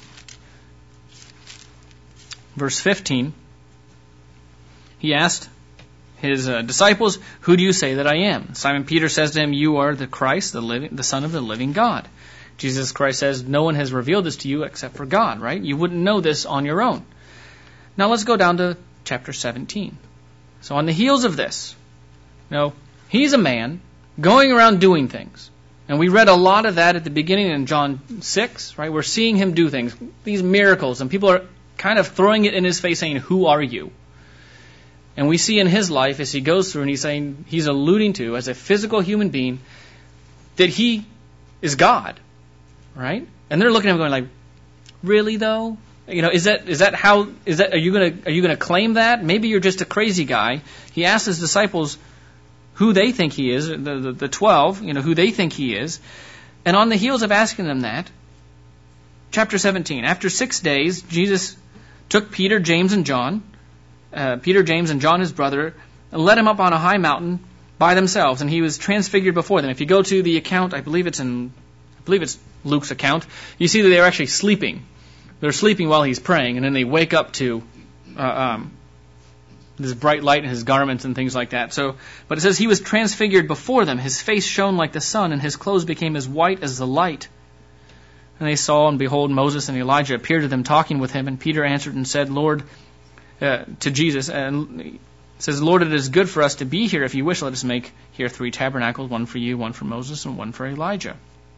verse fifteen. He asked his uh, disciples, "Who do you say that I am?" Simon Peter says to him, "You are the Christ, the living, the Son of the living God." Jesus Christ says, "No one has revealed this to you except for God," right? You wouldn't know this on your own. Now let's go down to chapter seventeen. So on the heels of this, you know, he's a man going around doing things. And we read a lot of that at the beginning in John six, right? We're seeing him do things, these miracles, and people are kind of throwing it in his face saying, "Who are you?" And we see in his life as he goes through, and he's saying, he's alluding to, as a physical human being, that he is God. Right? And they're looking at him going like, "Really though? You know, is that is that how is that are you gonna are you gonna claim that? Maybe you're just a crazy guy." He asked his disciples who they think he is, the, the, the twelve, you know, who they think he is. And on the heels of asking them that, chapter seventeen, after six days, Jesus took Peter, James, and John, uh, Peter, James, and John, his brother, and led him up on a high mountain by themselves, and he was transfigured before them. If you go to the account, I believe it's in I believe it's Luke's account, you see that they're actually sleeping. They're sleeping while he's praying, and then they wake up to uh, um, this bright light in his garments and things like that. So, but it says he was transfigured before them. His face shone like the sun, and his clothes became as white as the light. And they saw, and behold, Moses and Elijah appeared to them, talking with him. And Peter answered and said, Lord, uh, to Jesus, and he says, Lord, it is good for us to be here. If you wish, let us make here three tabernacles, one for you, one for Moses, and one for Elijah.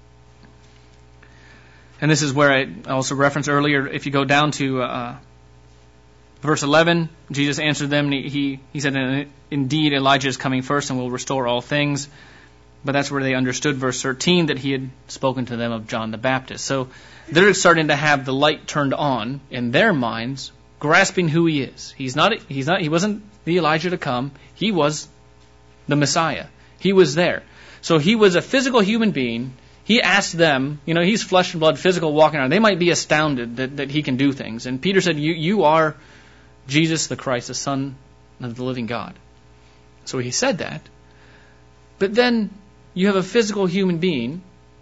And this is where I also referenced earlier, if you go down to uh, verse eleven, Jesus answered them, and he, he, he said, indeed, Elijah is coming first and will restore all things. But that's where they understood, verse thirteen, that he had spoken to them of John the Baptist. So they're starting to have the light turned on in their minds, grasping who he is. He's not, he's not, he wasn't the Elijah to come. He was the Messiah. He was there. So he was a physical human being. He asked them, you know, he's flesh and blood, physical, walking around. They might be astounded that, that he can do things. And Peter said, you, you are Jesus the Christ, the Son of the living God. So he said that. But then you have a physical human being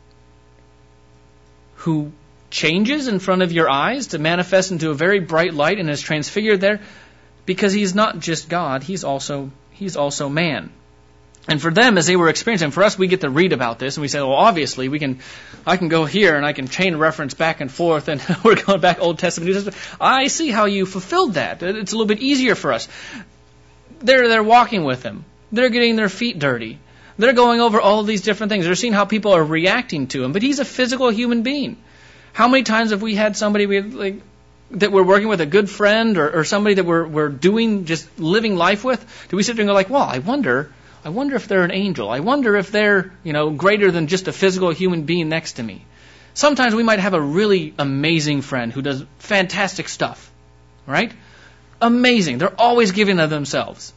who changes in front of your eyes to manifest into a very bright light and is transfigured there, because he's not just God, he's also he's also man. And for them, as they were experiencing, for us, we get to read about this, and we say, well, obviously, we can, I can go here, and I can chain reference back and forth, and we're going back Old Testament, New Testament. I see how you fulfilled that. It's a little bit easier for us. They're, they're walking with him. They're getting their feet dirty. They're going over all these different things. They're seeing how people are reacting to him. But he's a physical human being. How many times have we had somebody we like that we're working with, a good friend, or, or somebody that we're, we're doing, just living life with? Do we sit there and go like, well, I wonder... I wonder if they're an angel. I wonder if they're, you know, greater than just a physical human being next to me. Sometimes we might have a really amazing friend who does fantastic stuff, right? Amazing. They're always giving of themselves.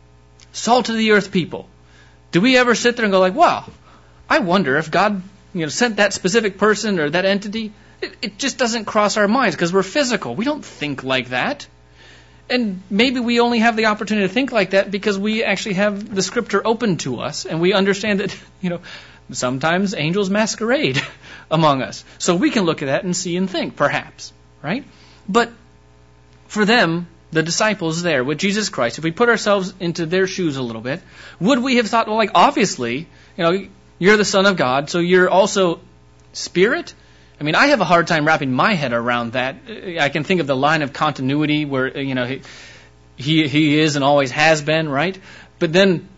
Salt of the earth people. Do we ever sit there and go like, wow, I wonder if God, you know, sent that specific person or that entity? It, it just doesn't cross our minds because we're physical. We don't think like that. And maybe we only have the opportunity to think like that because we actually have the Scripture open to us, and we understand that, you know, sometimes angels masquerade among us. So we can look at that and see and think, perhaps, right? But for them, the disciples there with Jesus Christ, if we put ourselves into their shoes a little bit, would we have thought, well, like, obviously, you know, you're the Son of God, so you're also Spirit? I mean, I have a hard time wrapping my head around that. I can think of the line of continuity where, you know, he he, he is and always has been, right? But then,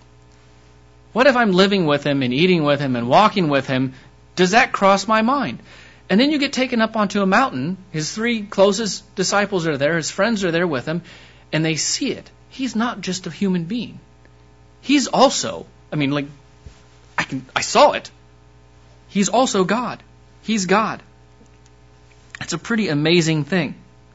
what if I'm living with him and eating with him and walking with him? Does that cross my mind? And then you get taken up onto a mountain. His three closest disciples are there. His friends are there with him. And they see it. He's not just a human being. He's also, I mean, like, I can, I saw it. He's also God. He's God. It's a pretty amazing thing.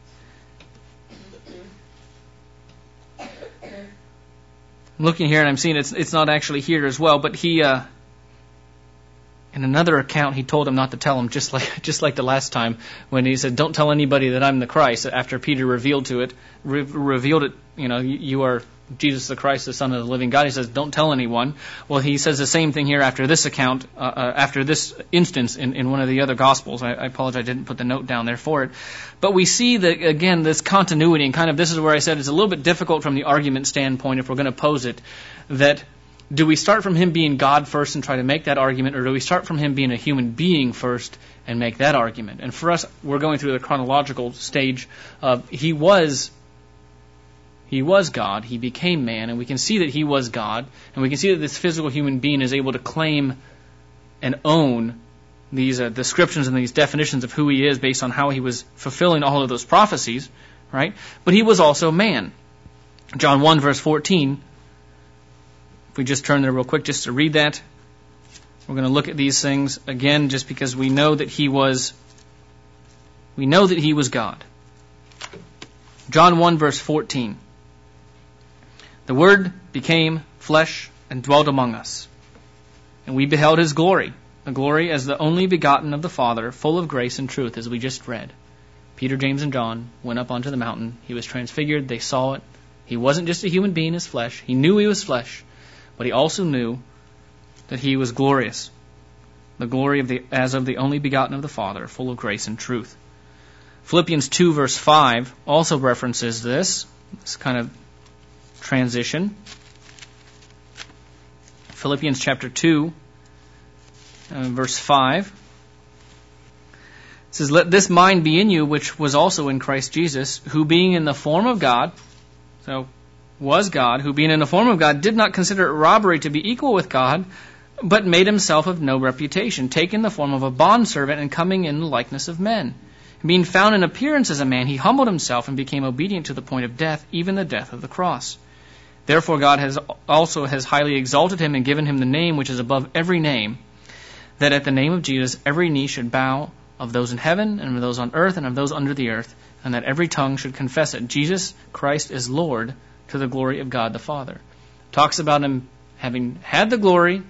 I'm looking here and I'm seeing it's it's not actually here as well, but he, uh, in another account, he told him not to tell him, just like just like the last time when he said, "Don't tell anybody that I'm the Christ." After Peter revealed to it, re- revealed it, you know, you, you are Jesus the Christ, the Son of the living God. He says, don't tell anyone. Well, he says the same thing here after this account, uh, uh, after this instance in, in one of the other Gospels. I, I apologize, I didn't put the note down there for it. But we see that, again, this continuity, and kind of this is where I said it's a little bit difficult from the argument standpoint if we're going to pose it, that do we start from him being God first and try to make that argument, or do we start from him being a human being first and make that argument? And for us, we're going through the chronological stage of he was He was God, he became man, and we can see that he was God, and we can see that this physical human being is able to claim and own these uh, descriptions and these definitions of who he is based on how he was fulfilling all of those prophecies, right? But he was also man. John one, verse fourteen, if we just turn there real quick just to read that, we're going to look at these things again just because we know that he was, we know that he was God. John one, verse fourteen. The Word became flesh and dwelt among us, and we beheld his glory, the glory as the only begotten of the Father, full of grace and truth, as we just read. Peter, James, and John went up onto the mountain. He was transfigured. They saw it. He wasn't just a human being as flesh. He knew he was flesh, but he also knew that he was glorious, the glory of the as of the only begotten of the Father, full of grace and truth. Philippians two, verse five also references this, this kind of transition. Philippians chapter two, uh, verse five. It says, let this mind be in you, which was also in Christ Jesus, who being in the form of God, so was God, who being in the form of God, did not consider it robbery to be equal with God, but made himself of no reputation, taking the form of a bondservant and coming in the likeness of men. Being found in appearance as a man, he humbled himself and became obedient to the point of death, even the death of the cross. Therefore God has also has highly exalted him and given him the name which is above every name, that at the name of Jesus every knee should bow, of those in heaven and of those on earth and of those under the earth, and that every tongue should confess that Jesus Christ is Lord, to the glory of God the Father. Talks about him having had the glory,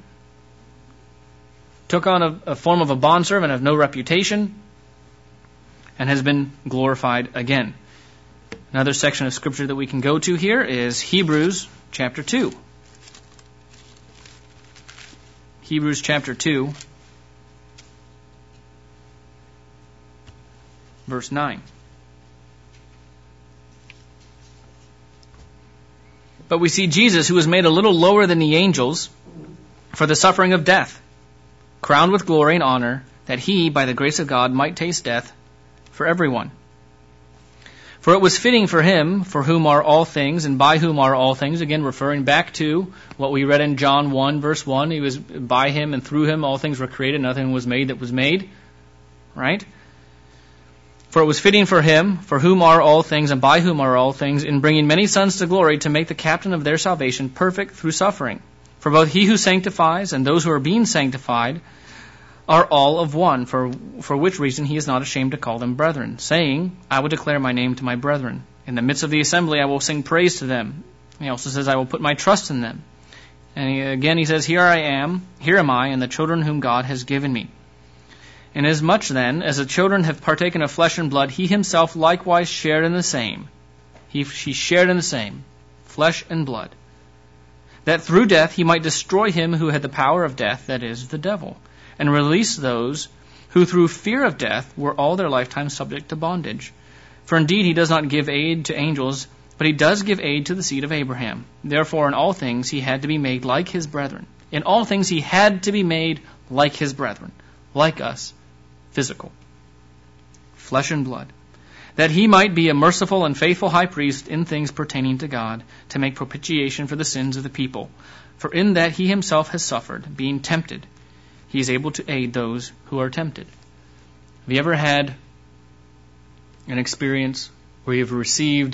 took on a, a form of a bondservant of no reputation, and has been glorified again. Another section of Scripture that we can go to here is Hebrews chapter two. Hebrews chapter two, verse nine. But we see Jesus, who was made a little lower than the angels for the suffering of death, crowned with glory and honor, that he, by the grace of God, might taste death for everyone. For it was fitting for him, for whom are all things, and by whom are all things, again referring back to what we read in John one, verse one, he was by him and through him all things were created, nothing was made that was made. Right? For it was fitting for him, for whom are all things, and by whom are all things, in bringing many sons to glory, to make the captain of their salvation perfect through suffering. For both he who sanctifies and those who are being sanctified are all of one, for, for which reason he is not ashamed to call them brethren, saying, I will declare my name to my brethren. In the midst of the assembly I will sing praise to them. He also says, I will put my trust in them. And he, again he says, Here I am, here am I, and the children whom God has given me. Inasmuch then, as the children have partaken of flesh and blood, he himself likewise shared in the same. He, he shared in the same, flesh and blood, that through death he might destroy him who had the power of death, that is, the devil, and release those who through fear of death were all their lifetime subject to bondage. For indeed he does not give aid to angels, but he does give aid to the seed of Abraham. Therefore in all things he had to be made like his brethren. In all things he had to be made like his brethren, like us. Physical, flesh and blood, that he might be a merciful and faithful high priest in things pertaining to God, to make propitiation for the sins of the people. For in that he himself has suffered, being tempted, he is able to aid those who are tempted. Have you ever had an experience where you've received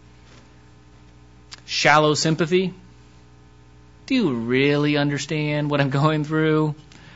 shallow sympathy? Do you really understand what I'm going through?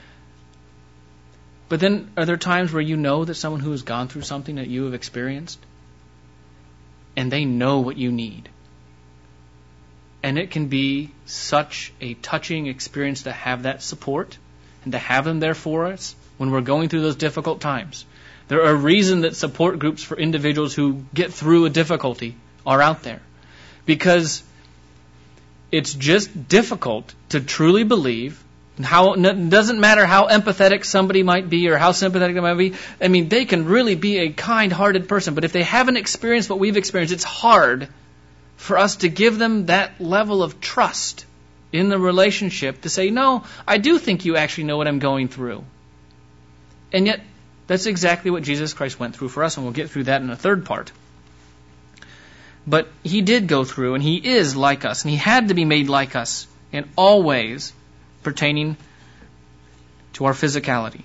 But then, are there times where you know that someone who has gone through something that you have experienced, and they know what you need? And it can be such a touching experience to have that support, and to have them there for us when we're going through those difficult times. There are a reason that support groups for individuals who get through a difficulty are out there. Because it's just difficult to truly believe. How it doesn't matter how empathetic somebody might be or how sympathetic they might be. I mean, they can really be a kind-hearted person, but if they haven't experienced what we've experienced, it's hard for us to give them that level of trust in the relationship to say, no, I do think you actually know what I'm going through. And yet, that's exactly what Jesus Christ went through for us, and we'll get through that in the third part. But he did go through, and he is like us, and he had to be made like us in all ways pertaining to our physicality.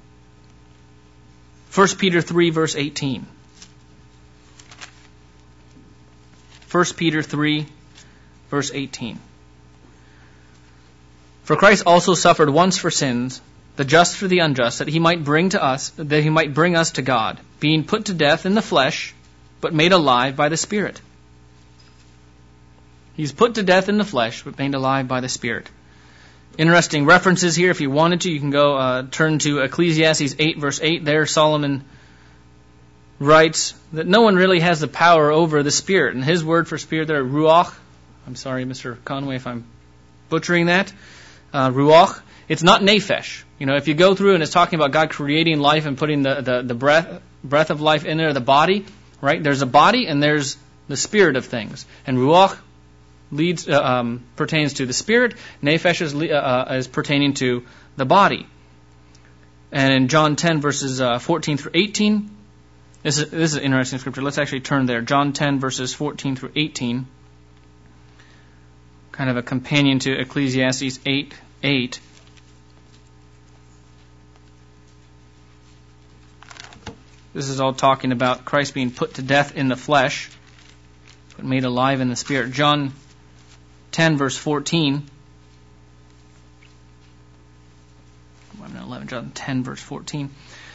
First Peter three, verse eighteen. First Peter three, verse eighteen. For Christ also suffered once for sins, the just for the unjust, that he might bring to us, that he might bring us to God, being put to death in the flesh, but made alive by the Spirit. He's put to death in the flesh, but made alive by the Spirit. Interesting references here. If you wanted to, you can go uh, turn to Ecclesiastes eight, verse eight. There, Solomon writes that no one really has the power over the Spirit. And his word for Spirit there, ruach. I'm sorry, Mister Conway, if I'm butchering that. Uh, ruach. It's not nephesh. You know, if you go through and it's talking about God creating life and putting the, the, the breath breath of life in there, the body, right? There's a body and there's the spirit of things. And ruach leads uh, um, pertains to the spirit. Nephesh is, uh, is pertaining to the body. And in John ten, verses uh, fourteen through eighteen, this is, this is an interesting scripture. Let's actually turn there. John ten, verses fourteen through eighteen. Kind of a companion to Ecclesiastes eight eight. This is all talking about Christ being put to death in the flesh, but made alive in the spirit. John ten, verse fourteen. eleven, John ten, verse fourteen.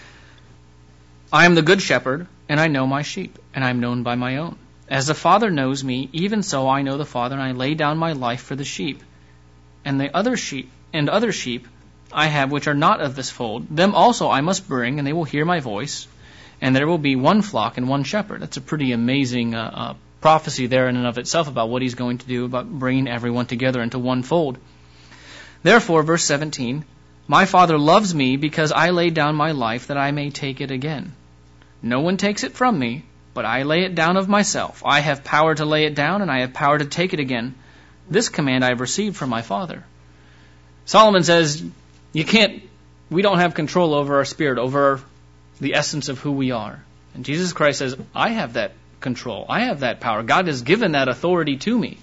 I am the good shepherd, and I know my sheep, and I am known by my own. As the Father knows me, even so I know the Father, and I lay down my life for the sheep. And the other sheep, and other sheep I have which are not of this fold, them also I must bring, and they will hear my voice, and there will be one flock and one shepherd. That's a pretty amazing uh, uh, prophecy there in and of itself about what he's going to do, about bringing everyone together into one fold. Therefore, verse seventeen, my Father loves me because I lay down my life that I may take it again. No one takes it from me, but I lay it down of myself. I have power to lay it down, and I have power to take it again. This command I have received from my Father. Solomon says, you can't, we don't have control over our spirit, over the essence of who we are. And Jesus Christ says, I have that control. I have that power. God has given that authority to me.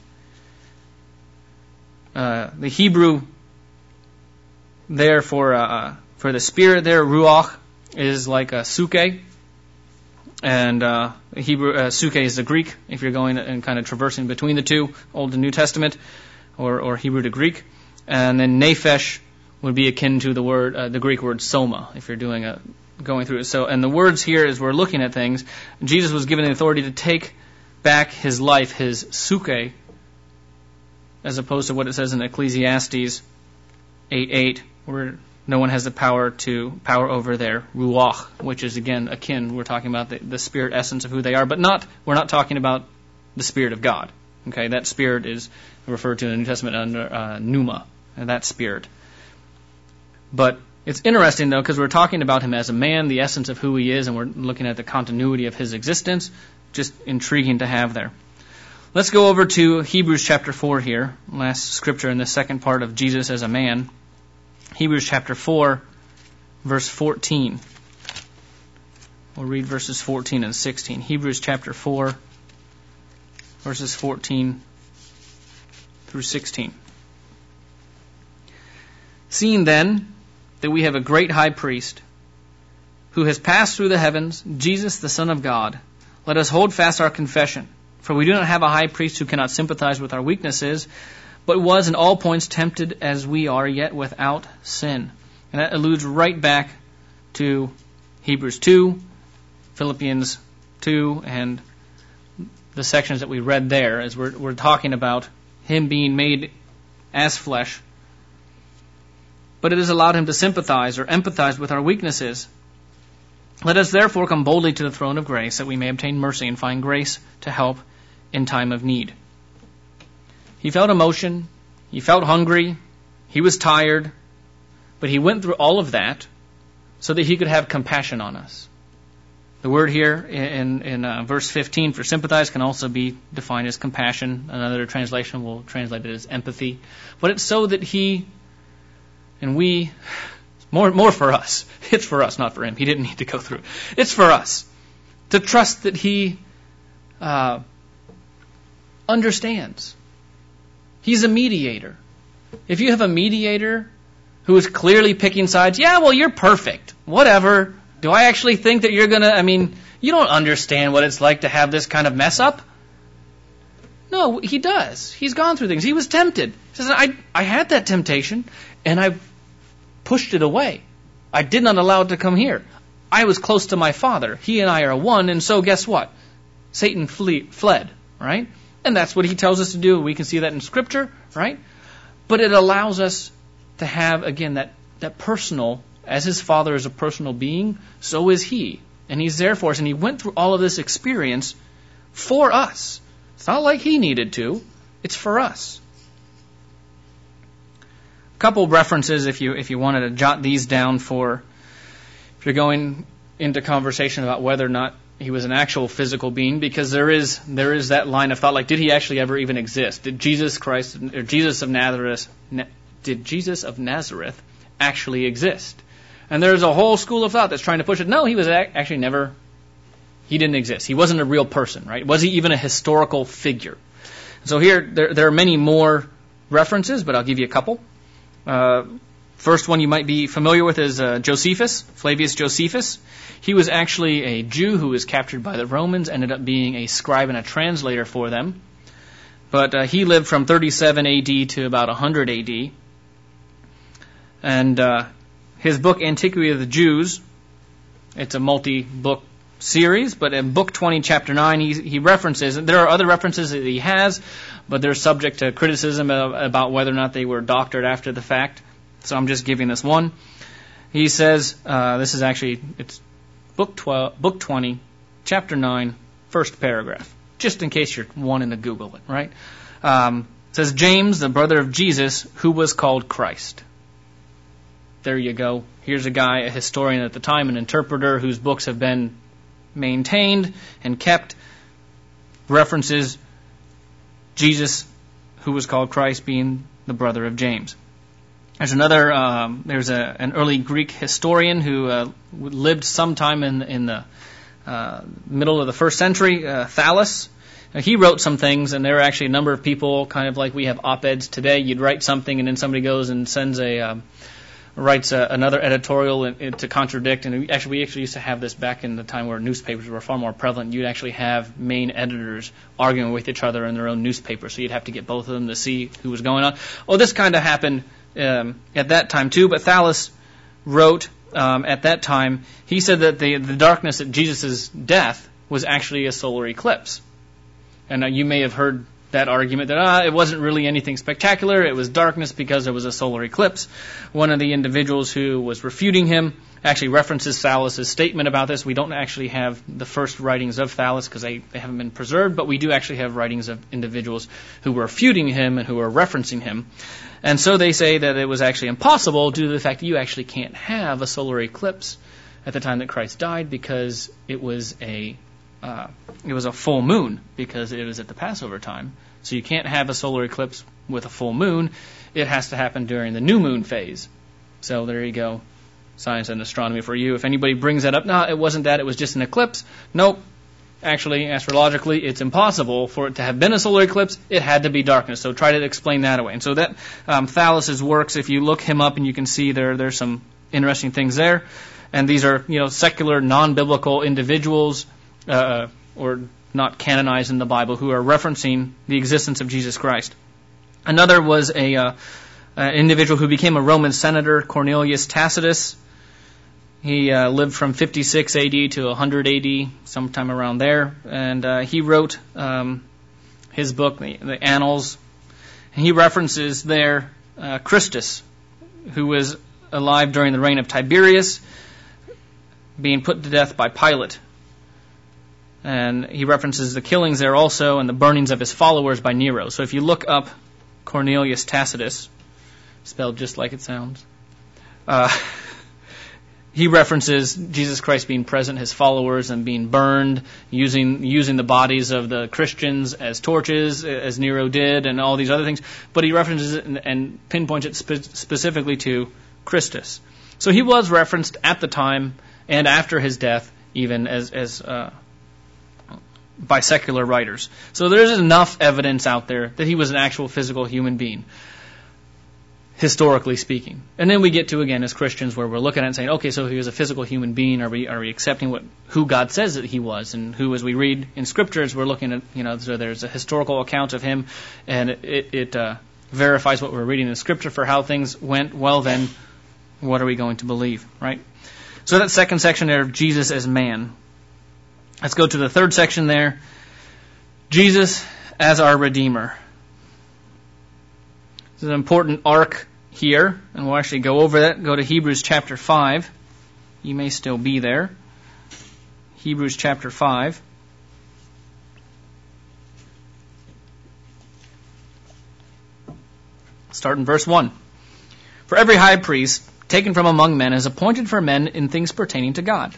Uh, the Hebrew there for uh, for the spirit there, ruach, is like a suke. And uh, Hebrew uh, suke is the Greek, if you're going and kind of traversing between the two, Old and New Testament, or, or Hebrew to Greek. And then nephesh would be akin to the word, uh, the Greek word soma, if you're doing a going through it. So, and the words here, as we're looking at things, Jesus was given the authority to take back his life, his suke, as opposed to what it says in Ecclesiastes eight eight, where no one has the power to power over their ruach, which is again akin. We're talking about the, the spirit essence of who they are, but not. We're not talking about the Spirit of God. Okay, that spirit is referred to in the New Testament under uh, pneuma, and that spirit. But it's interesting though, because we're talking about him as a man, the essence of who he is, and we're looking at the continuity of his existence. Just intriguing to have there. Let's go over to Hebrews chapter four here, last scripture in the second part of Jesus as a man. Hebrews chapter four, verse fourteen. We'll read verses fourteen and sixteen. Hebrews chapter four, verses fourteen through sixteen. Seeing then that we have a great high priest who has passed through the heavens, Jesus the Son of God, let us hold fast our confession. For we do not have a high priest who cannot sympathize with our weaknesses, but was in all points tempted as we are, yet without sin. And that alludes right back to Hebrews two, Philippians two, and the sections that we read there, as we're, we're talking about him being made as flesh. But it has allowed him to sympathize or empathize with our weaknesses. Let us therefore come boldly to the throne of grace, that we may obtain mercy and find grace to help in time of need. He felt emotion, he felt hungry, he was tired, but he went through all of that so that he could have compassion on us. The word here in, in uh, verse fifteen for sympathize can also be defined as compassion. Another translation will translate it as empathy. But it's so that he and we, more, more for us. It's for us, not for him. He didn't need to go through. It's for us to trust that he uh, understands. He's a mediator. If you have a mediator who is clearly picking sides, yeah, well, you're perfect. Whatever. Do I actually think that you're going to, I mean, you don't understand what it's like to have this kind of mess up? No, he does. He's gone through things. He was tempted. He says, I, I had that temptation, and I pushed it away. I did not allow it to come here. I was close to my Father. He and I are one, and so guess what? Satan flee, fled, right? And that's what he tells us to do. We can see that in Scripture, right? But it allows us to have, again, that, that personal, as his Father is a personal being, so is he. And he's there for us. And he went through all of this experience for us. It's not like he needed to. It's for us. A couple references, if you if you wanted to jot these down for, if you're going into conversation about whether or not he was an actual physical being, because there is there is that line of thought, like, did he actually ever even exist? Did Jesus Christ, or Jesus of Nazareth, did Jesus of Nazareth actually exist? And there's a whole school of thought that's trying to push it. No, he was actually never, he didn't exist. He wasn't a real person, right? Was he even a historical figure? So here, there, there are many more references, but I'll give you a couple. Uh, first one you might be familiar with is uh, Josephus, Flavius Josephus. He was actually a Jew who was captured by the Romans, ended up being a scribe and a translator for them. But uh, he lived from thirty-seven A D to about one hundred A D. And uh, his book, Antiquity of the Jews, it's a multi-book series, but in Book twenty, Chapter nine, he, he references, and there are other references that he has, but they're subject to criticism about whether or not they were doctored after the fact. So I'm just giving this one. He says, uh, this is actually, it's Book twelve, Book twenty, Chapter nine, first paragraph, just in case you're wanting to Google it, right? Um, it says, James, the brother of Jesus, who was called Christ. There you go. Here's a guy, a historian at the time, an interpreter whose books have been maintained and kept, references Jesus, who was called Christ, being the brother of James. There's another, um, there's a, an early Greek historian who uh, lived sometime in, in the uh, middle of the first century, uh, Thallus. Now, he wrote some things, and there are actually a number of people, kind of like we have op-eds today. You'd write something, and then somebody goes and sends a... Um, writes a, another editorial in, in, to contradict, and we actually we actually used to have this back in the time where newspapers were far more prevalent. You'd actually have main editors arguing with each other in their own newspaper, so you'd have to get both of them to see who was going on. Oh, this kind of happened um, at that time too, but Thallus wrote um, at that time, he said that the, the darkness at Jesus' death was actually a solar eclipse. And uh, you may have heard that argument that ah, it wasn't really anything spectacular, it was darkness because there was a solar eclipse. One of the individuals who was refuting him actually references Thallus' statement about this. We don't actually have the first writings of Thallus because they, they haven't been preserved, but we do actually have writings of individuals who were refuting him and who were referencing him. And so they say that it was actually impossible due to the fact that you actually can't have a solar eclipse at the time that Christ died because it was a Uh, it was a full moon because it was at the Passover time. So you can't have a solar eclipse with a full moon. It has to happen during the new moon phase. So there you go. Science and astronomy for you. If anybody brings that up, no, it wasn't that. It was just an eclipse. Nope. Actually, astrologically, it's impossible for it to have been a solar eclipse. It had to be darkness. So try to explain that away. And so that um, Thallus' works, if you look him up, and you can see there there's some interesting things there. And these are, you know, secular, non-biblical individuals, Uh, or not canonized in the Bible, who are referencing the existence of Jesus Christ. Another was a uh, an individual who became a Roman senator, Cornelius Tacitus. He uh, lived from fifty-six A D to one hundred A D, sometime around there, and uh, he wrote um, his book, the, the Annals. And he references there uh, Christus, who was alive during the reign of Tiberius, being put to death by Pilate. And he references the killings there also and the burnings of his followers by Nero. So if you look up Cornelius Tacitus, spelled just like it sounds, uh, he references Jesus Christ being present, his followers, and being burned, using using the bodies of the Christians as torches, as Nero did, and all these other things. But he references it and, and pinpoints it spe- specifically to Christus. So he was referenced at the time and after his death, even as... as uh, by secular writers. So there's enough evidence out there that he was an actual physical human being, historically speaking. And then we get to, again, as Christians, where we're looking at it and saying, okay, so he was a physical human being. Are we are we accepting what who God says that he was? And who, as we read in Scriptures, we're looking at, you know, so there's a historical account of him, and it, it uh, verifies what we're reading in Scripture for how things went. Well, then, what are we going to believe, right? So that second section there of Jesus as man. Let's go to the third section there. Jesus as our Redeemer. This is an important arc here, and we'll actually go over that. Go to Hebrews chapter five. You may still be there. Hebrews chapter five. Start in verse one. For every high priest taken from among men is appointed for men in things pertaining to God.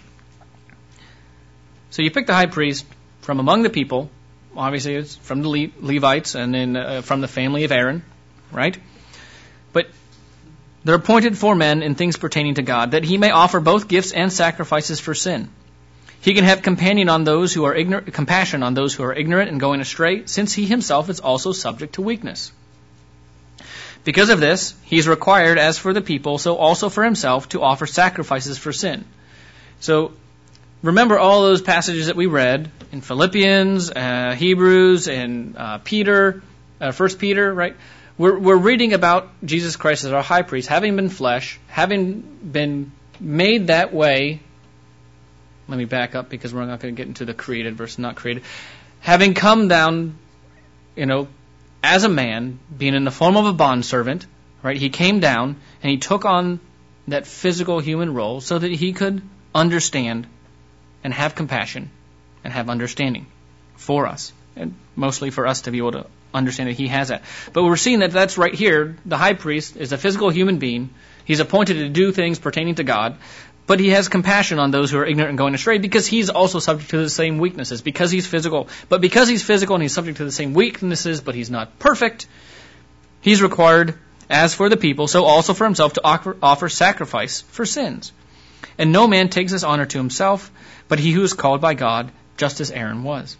So you pick the high priest from among the people. Obviously, it's from the Le- Levites and then uh, from the family of Aaron, right? But They're appointed for men in things pertaining to God, that he may offer both gifts and sacrifices for sin. He can have companion on those who are ignorant, compassion on those who are ignorant and going astray, since he himself is also subject to weakness. Because of this, he is required, as for the people, so also for himself, to offer sacrifices for sin. So, remember all those passages that we read in Philippians, uh, Hebrews, and uh, Peter, uh, First Peter, right? We're, we're reading about Jesus Christ as our high priest, having been flesh, having been made that way. Let me back up because we're not going to get into the created versus not created. Having come down, you know, as a man, being in the form of a bondservant, right? He came down and he took on that physical human role so that he could understand and have compassion and have understanding for us, and mostly for us to be able to understand that he has that. But we're seeing that that's right here. The high priest is a physical human being. He's appointed to do things pertaining to God, but he has compassion on those who are ignorant and going astray because he's also subject to the same weaknesses, because he's physical. But because he's physical and he's subject to the same weaknesses, but he's not perfect, he's required, as for the people, so also for himself, to offer, offer sacrifice for sins. And no man takes this honor to himself, but he who is called by God, just as Aaron was.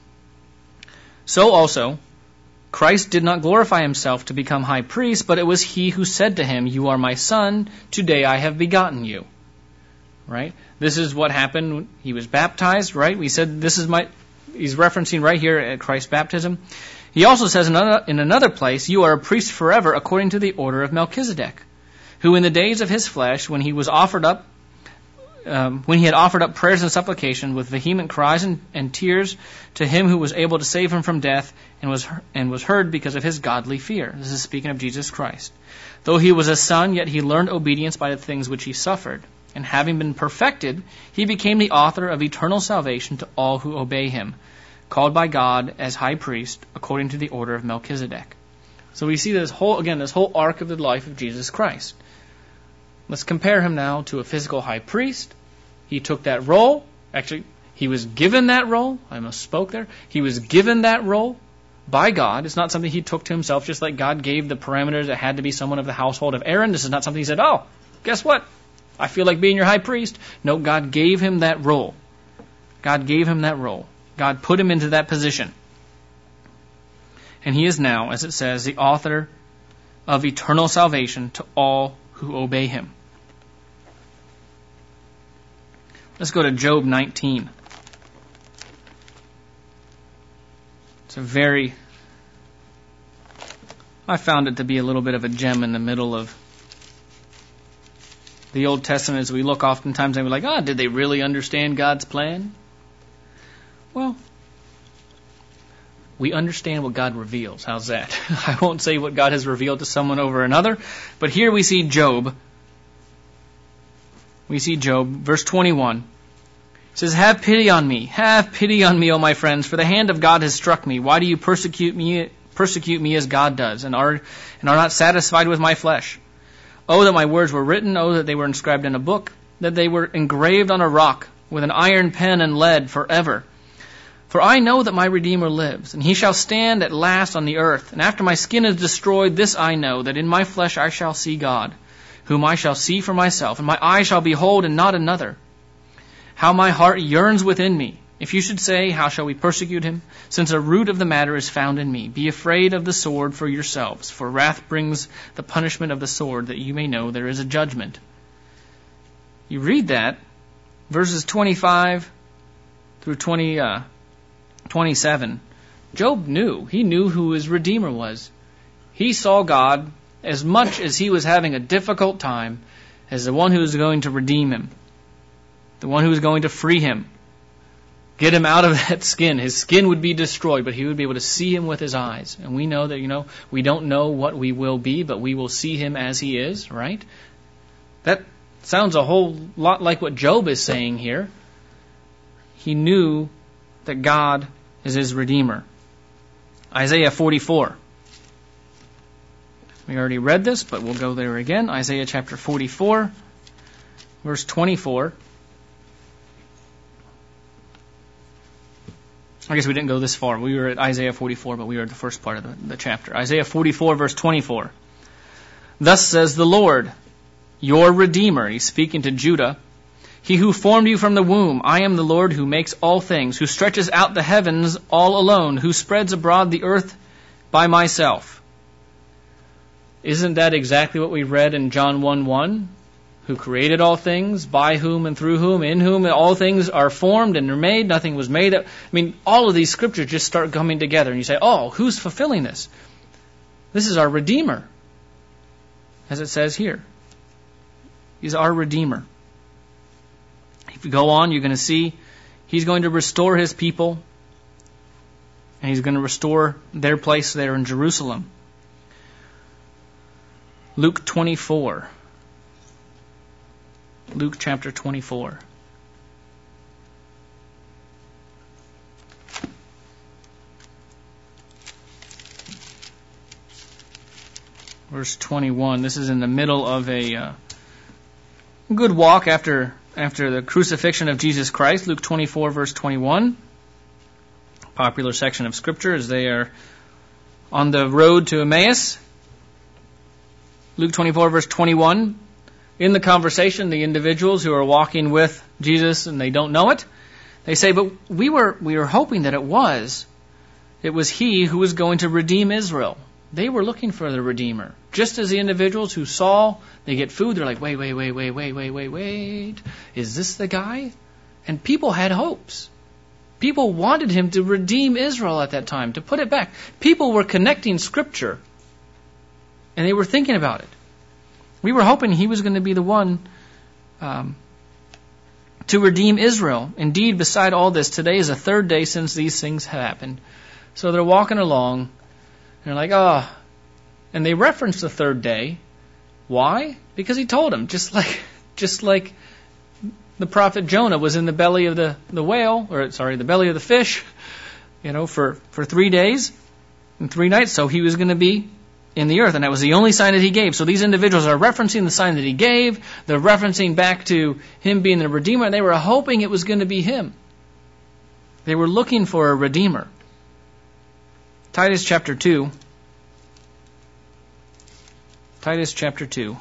So also, Christ did not glorify himself to become high priest, but it was he who said to him, "You are my son, today I have begotten you." Right? This is what happened when he was baptized, right? We said this is my, he's referencing right here at Christ's baptism. He also says in another, in another place, "You are a priest forever according to the order of Melchizedek, who in the days of his flesh, when he was offered up, Um, when he had offered up prayers and supplication with vehement cries and, and tears to him who was able to save him from death, and was and was heard because of his godly fear." This is speaking of Jesus Christ. "Though he was a son, yet he learned obedience by the things which he suffered. And having been perfected, he became the author of eternal salvation to all who obey him, called by God as high priest according to the order of Melchizedek." So we see this whole, again, this whole arc of the life of Jesus Christ. Let's compare him now to a physical high priest. He took that role. Actually, he was given that role. I misspoke there. He was given that role by God. It's not something he took to himself, just like God gave the parameters. It had to be someone of the household of Aaron. This is not something he said, "Oh, guess what? I feel like being your high priest." No, God gave him that role. God gave him that role. God put him into that position. And he is now, as it says, the author of eternal salvation to all who obey him. Let's go to Job nineteen. It's a very, I found it to be a little bit of a gem in the middle of the Old Testament. As we look oftentimes and we're like, oh, did they really understand God's plan? Well, we understand what God reveals. How's that? I won't say what God has revealed to someone over another, but here we see Job. We see Job, verse twenty-one. It says, "Have pity on me, have pity on me, O my friends, for the hand of God has struck me. Why do you persecute me, persecute me as God does, and are and are not satisfied with my flesh? Oh, that my words were written, oh, that they were inscribed in a book, that they were engraved on a rock with an iron pen and lead forever. For I know that my Redeemer lives, and he shall stand at last on the earth. And after my skin is destroyed, this I know, that in my flesh I shall see God, whom I shall see for myself, and my eye shall behold and not another. How my heart yearns within me. If you should say, how shall we persecute him? Since a root of the matter is found in me. Be afraid of the sword for yourselves, for wrath brings the punishment of the sword, that you may know there is a judgment." You read that, verses twenty-five through twenty, uh, twenty-seven. Job knew. He knew who his Redeemer was. He saw God as much as he was having a difficult time as the one who was going to redeem him, the one who was going to free him, get him out of that skin. His skin would be destroyed, but he would be able to see him with his eyes. And we know that, you know, we don't know what we will be, but we will see him as he is, right? That sounds a whole lot like what Job is saying here. He knew that God is his Redeemer. Isaiah forty-four. We already read this, but we'll go there again. Isaiah chapter forty-four, verse twenty-four. I guess we didn't go this far. We were at Isaiah forty-four, but we were at the first part of the, the chapter. Isaiah forty-four, verse twenty-four. "Thus says the Lord, your Redeemer. He's speaking to Judah. He who formed you from the womb, I am the Lord who makes all things, who stretches out the heavens all alone, who spreads abroad the earth by myself. Isn't that exactly what we read in John one one? Who created all things, by whom and through whom, in whom all things are formed and are made, nothing was made. I mean, all of these scriptures just start coming together, and you say, oh, who's fulfilling this? This is our Redeemer, as it says here. He's our Redeemer. If you go on, you're going to see He's going to restore His people, and He's going to restore their place there in Jerusalem. Luke twenty-four. Luke chapter twenty-four. Verse twenty-one. This is in the middle of a uh, good walk after after the crucifixion of Jesus Christ. Luke twenty-four, verse twenty-one. Popular section of Scripture as they are on the road to Emmaus. Luke twenty-four, verse twenty-one. In the conversation, the individuals who are walking with Jesus and they don't know it, they say, but we were we were hoping that it was. It was He who was going to redeem Israel. They were looking for the Redeemer. Just as the individuals who saw, they get food, they're like, wait, wait, wait, wait, wait, wait, wait, wait. Is this the guy? And people had hopes. People wanted Him to redeem Israel at that time, to put it back. People were connecting Scripture, and they were thinking about it. We were hoping He was going to be the one um, to redeem Israel. Indeed, beside all this, today is the third day since these things have happened. So they're walking along, and they're like, oh. And they reference the third day. Why? Because He told them, just like just like the prophet Jonah was in the belly of the, the whale, or sorry, the belly of the fish, you know, for, for three days and three nights. So He was going to be in the earth, and that was the only sign that He gave. So these individuals are referencing the sign that He gave. They're referencing back to Him being the Redeemer. They were hoping it was going to be Him. They were looking for a Redeemer. Titus chapter two. Titus chapter two.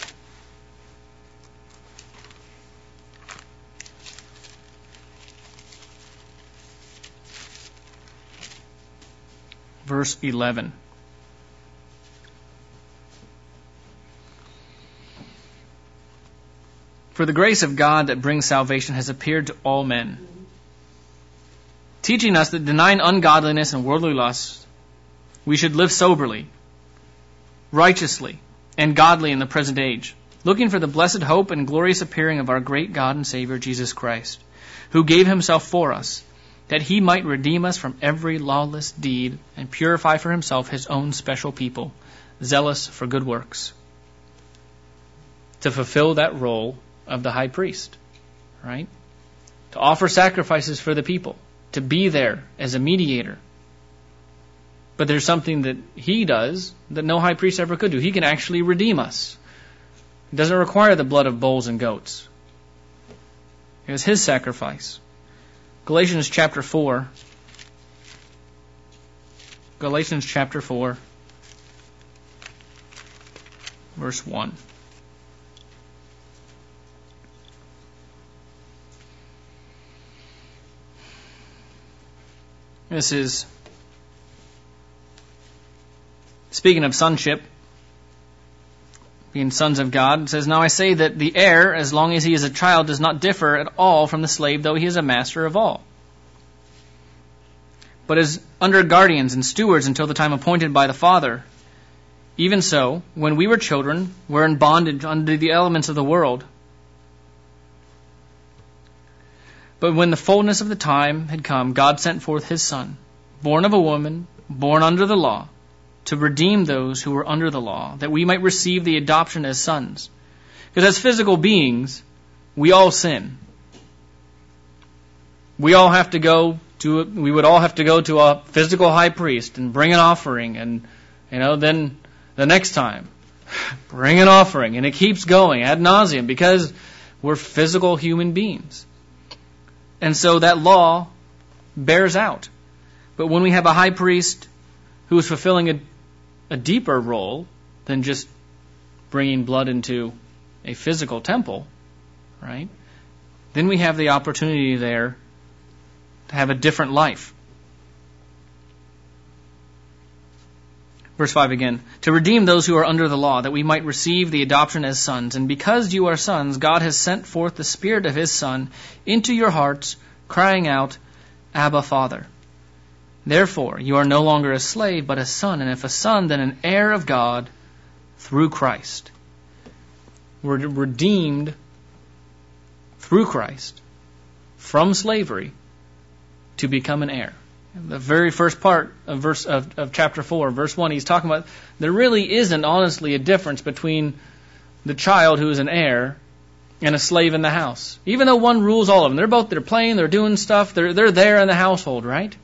Verse eleven. For the grace of God that brings salvation has appeared to all men, teaching us that denying ungodliness and worldly lusts, we should live soberly, righteously, and godly in the present age, looking for the blessed hope and glorious appearing of our great God and Savior Jesus Christ, who gave Himself for us, that He might redeem us from every lawless deed and purify for Himself His own special people, zealous for good works. To fulfill that role of the high priest, right? To offer sacrifices for the people, to be there as a mediator. But there's something that He does that no high priest ever could do. He can actually redeem us. It doesn't require the blood of bulls and goats. It was His sacrifice. Galatians chapter four. Galatians chapter four, verse one. This is speaking of sonship, being sons of God. It says, now I say that the heir, as long as he is a child, does not differ at all from the slave, though he is a master of all, but is under guardians and stewards until the time appointed by the Father. Even so, when we were children, we were in bondage under the elements of the world. But when the fullness of the time had come, God sent forth His Son, born of a woman, born under the law, to redeem those who were under the law, that we might receive the adoption as sons. Because as physical beings, we all sin. We all have to go to, we would all have to go to a physical high priest and bring an offering, and, you know, then the next time, bring an offering, and it keeps going ad nauseum because we're physical human beings. And so that law bears out. But when we have a high priest who is fulfilling a, a deeper role than just bringing blood into a physical temple, right? Then we have the opportunity there to have a different life. Verse five again. To redeem those who are under the law, that we might receive the adoption as sons. And because you are sons, God has sent forth the Spirit of His Son into your hearts, crying out, Abba, Father. Therefore, you are no longer a slave, but a son. And if a son, then an heir of God through Christ. We're redeemed through Christ from slavery to become an heir. The very first part of verse of, of chapter four, verse one, he's talking about there really isn't honestly a difference between the child who is an heir and a slave in the house. Even though one rules all of them. They're both they're playing, they're doing stuff, they're they're there in the household, right?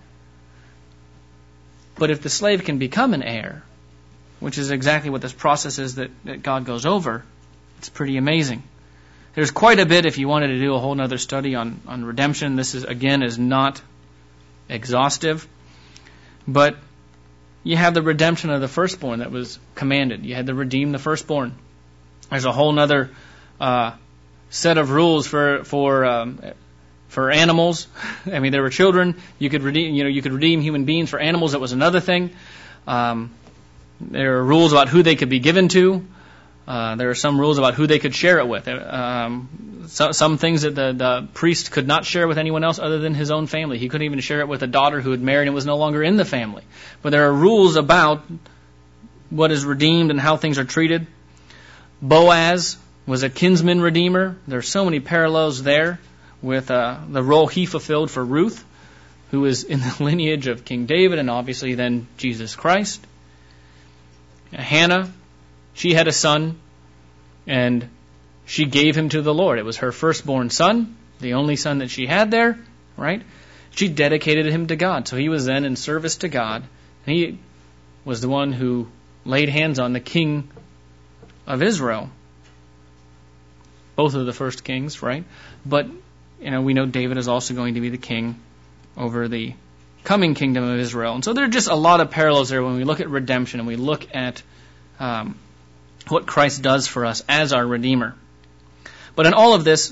But if the slave can become an heir, which is exactly what this process is that, that God goes over, it's pretty amazing. There's quite a bit if you wanted to do a whole other study on, on redemption. This is again is not exhaustive, but you have the redemption of the firstborn that was commanded. You had to redeem the firstborn. There's a whole other uh, set of rules for for um, for animals. I mean, there were children. You could redeem, you know, you could redeem human beings. For animals, that was another thing. Um, there are rules about who they could be given to. Uh, there are some rules about who they could share it with. Um, so, some things that the, the priest could not share with anyone else other than his own family. He couldn't even share it with a daughter who had married and was no longer in the family. But there are rules about what is redeemed and how things are treated. Boaz was a kinsman redeemer. There are so many parallels there with uh, the role he fulfilled for Ruth, who is in the lineage of King David and obviously then Jesus Christ. Hannah, she had a son, and she gave him to the Lord. It was her firstborn son, the only son that she had there, right? She dedicated him to God. So he was then in service to God. And he was the one who laid hands on the king of Israel. Both of the first kings, right? But, you know, we know David is also going to be the king over the coming kingdom of Israel. And so there are just a lot of parallels there when we look at redemption and we look at um, what Christ does for us as our Redeemer. But in all of this,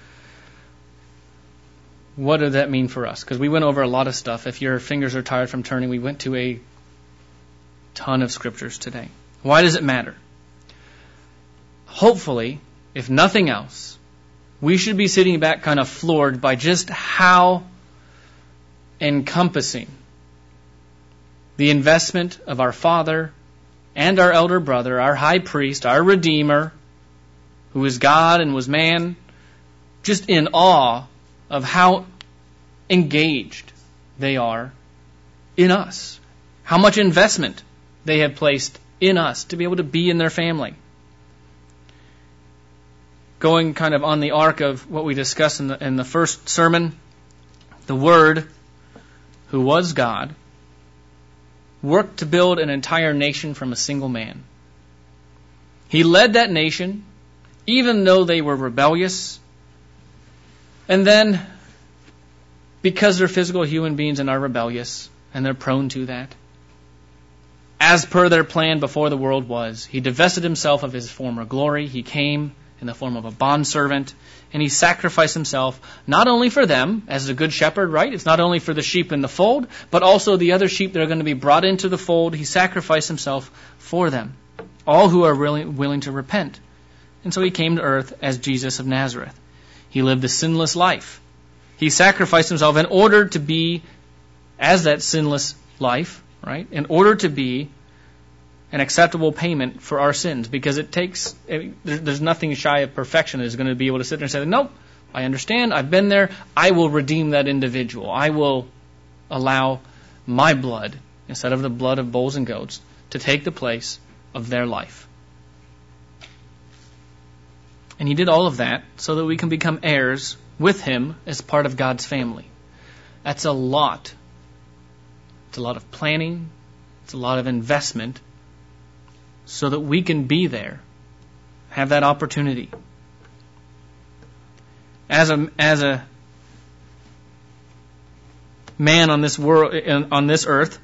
what does that mean for us? Because we went over a lot of stuff. If your fingers are tired from turning, we went to a ton of scriptures today. Why does it matter? Hopefully, if nothing else, we should be sitting back kind of floored by just how encompassing the investment of our Father and our elder brother, our high priest, our Redeemer, who is God and was man, just in awe of how engaged they are in us. How much investment they have placed in us to be able to be in their family. Going kind of on the arc of what we discussed in the, in the first sermon, the Word, who was God, worked to build an entire nation from a single man. He led that nation, even though they were rebellious. And then, because they're physical human beings and are rebellious, and they're prone to that, as per their plan before the world was, he divested himself of his former glory. He came in the form of a bondservant, and he sacrificed himself not only for them as a good shepherd, right? It's not only for the sheep in the fold, but also the other sheep that are going to be brought into the fold. He sacrificed himself for them, all who are really willing to repent. And so he came to earth as Jesus of Nazareth. He lived a sinless life. He sacrificed himself in order to be as that sinless life, right? In order to be an acceptable payment for our sins, because it takes, there's nothing shy of perfection that is going to be able to sit there and say, nope, I understand, I've been there, I will redeem that individual. I will allow my blood, instead of the blood of bulls and goats, to take the place of their life. And he did all of that so that we can become heirs with him as part of God's family. That's a lot. It's a lot of planning. It's a lot of investment so that we can be there, have that opportunity. As a as a man on this world, on this earth,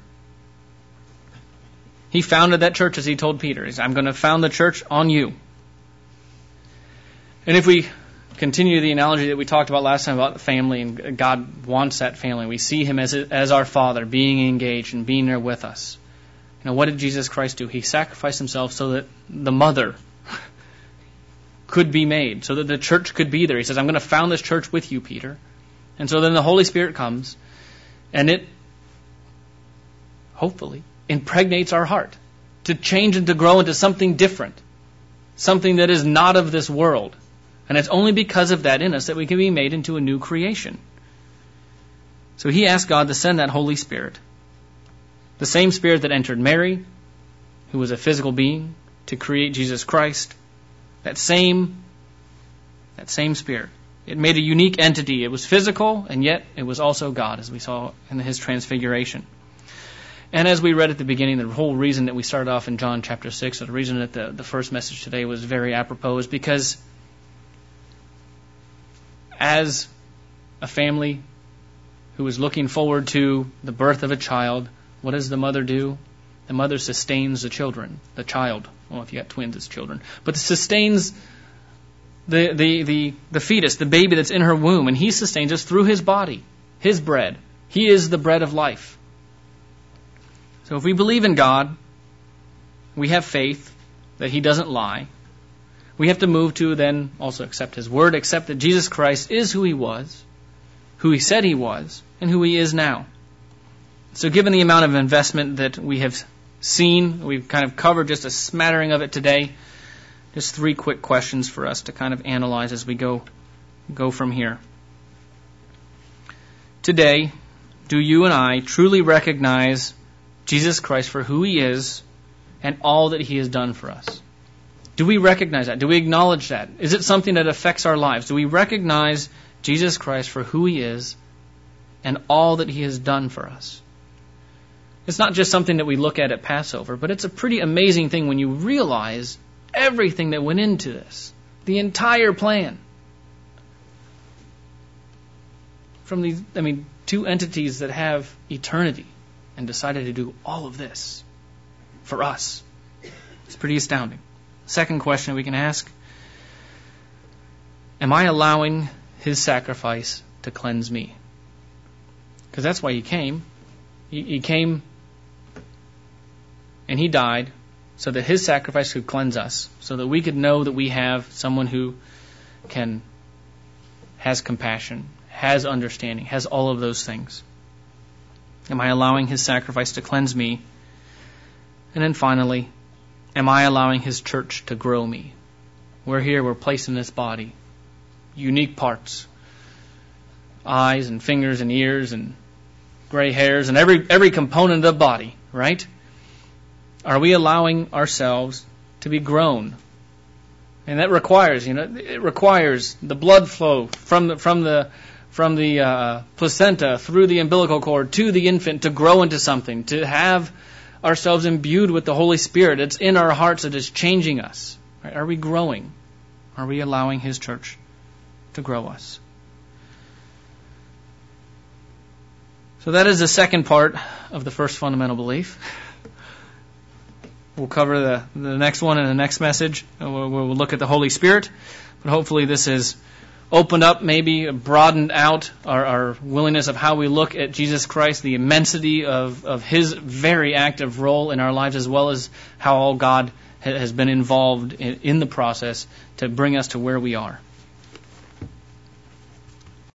he founded that church as he told Peter. He said, I'm going to found the church on you. And if we continue the analogy that we talked about last time about the family, and God wants that family, we see him as as our Father, being engaged and being there with us. You know, what did Jesus Christ do? He sacrificed himself so that the mother could be made, so that the church could be there. He says, I'm going to found this church with you, Peter. And so then the Holy Spirit comes, and it hopefully impregnates our heart to change and to grow into something different, something that is not of this world. And it's only because of that in us that we can be made into a new creation. So he asked God to send that Holy Spirit, the same Spirit that entered Mary, who was a physical being, to create Jesus Christ. That same, that same Spirit. It made a unique entity. It was physical, and yet it was also God, as we saw in his transfiguration. And as we read at the beginning, the whole reason that we started off in John chapter six, or the reason that the, the first message today was very apropos, is because as a family who is looking forward to the birth of a child, what does the mother do? The mother sustains the children, the child. Well, if you got twins, it's children. But sustains the, the, the, the fetus, the baby that's in her womb, and he sustains us through his body, his bread. He is the bread of life. So if we believe in God, we have faith that he doesn't lie. We have to move to then also accept his word, accept that Jesus Christ is who he was, who he said he was, and who he is now. So given the amount of investment that we have seen, we've kind of covered just a smattering of it today, just three quick questions for us to kind of analyze as we go, go from here. Today, do you and I truly recognize Jesus Christ for who he is and all that he has done for us? Do we recognize that? Do we acknowledge that? Is it something that affects our lives? Do we recognize Jesus Christ for who he is and all that he has done for us? It's not just something that we look at at Passover, but it's a pretty amazing thing when you realize everything that went into this. The entire plan. From these, I mean, two entities that have eternity and decided to do all of this for us. It's pretty astounding. Second question we can ask, am I allowing his sacrifice to cleanse me? Because that's why he came. He, he came and he died so that his sacrifice could cleanse us, so that we could know that we have someone who can, has compassion, has understanding, has all of those things. Am I allowing his sacrifice to cleanse me? And then finally, am I allowing his church to grow me? We're here, we're placed in this body. Unique parts. Eyes and fingers and ears and gray hairs and every every component of the body, right? Are we allowing ourselves to be grown? And that requires, you know, it requires the blood flow from the from the from the uh, placenta through the umbilical cord to the infant to grow into something, to have ourselves imbued with the Holy Spirit. It's in our hearts that is changing us. Right? Are we growing? Are we allowing his church to grow us? So that is the second part of the first fundamental belief. We'll cover the, the next one in the next message. We'll, we'll look at the Holy Spirit. But hopefully this has opened up, maybe broadened out our, our willingness of how we look at Jesus Christ, the immensity of, of his very active role in our lives, as well as how all God ha- has been involved in, in the process to bring us to where we are.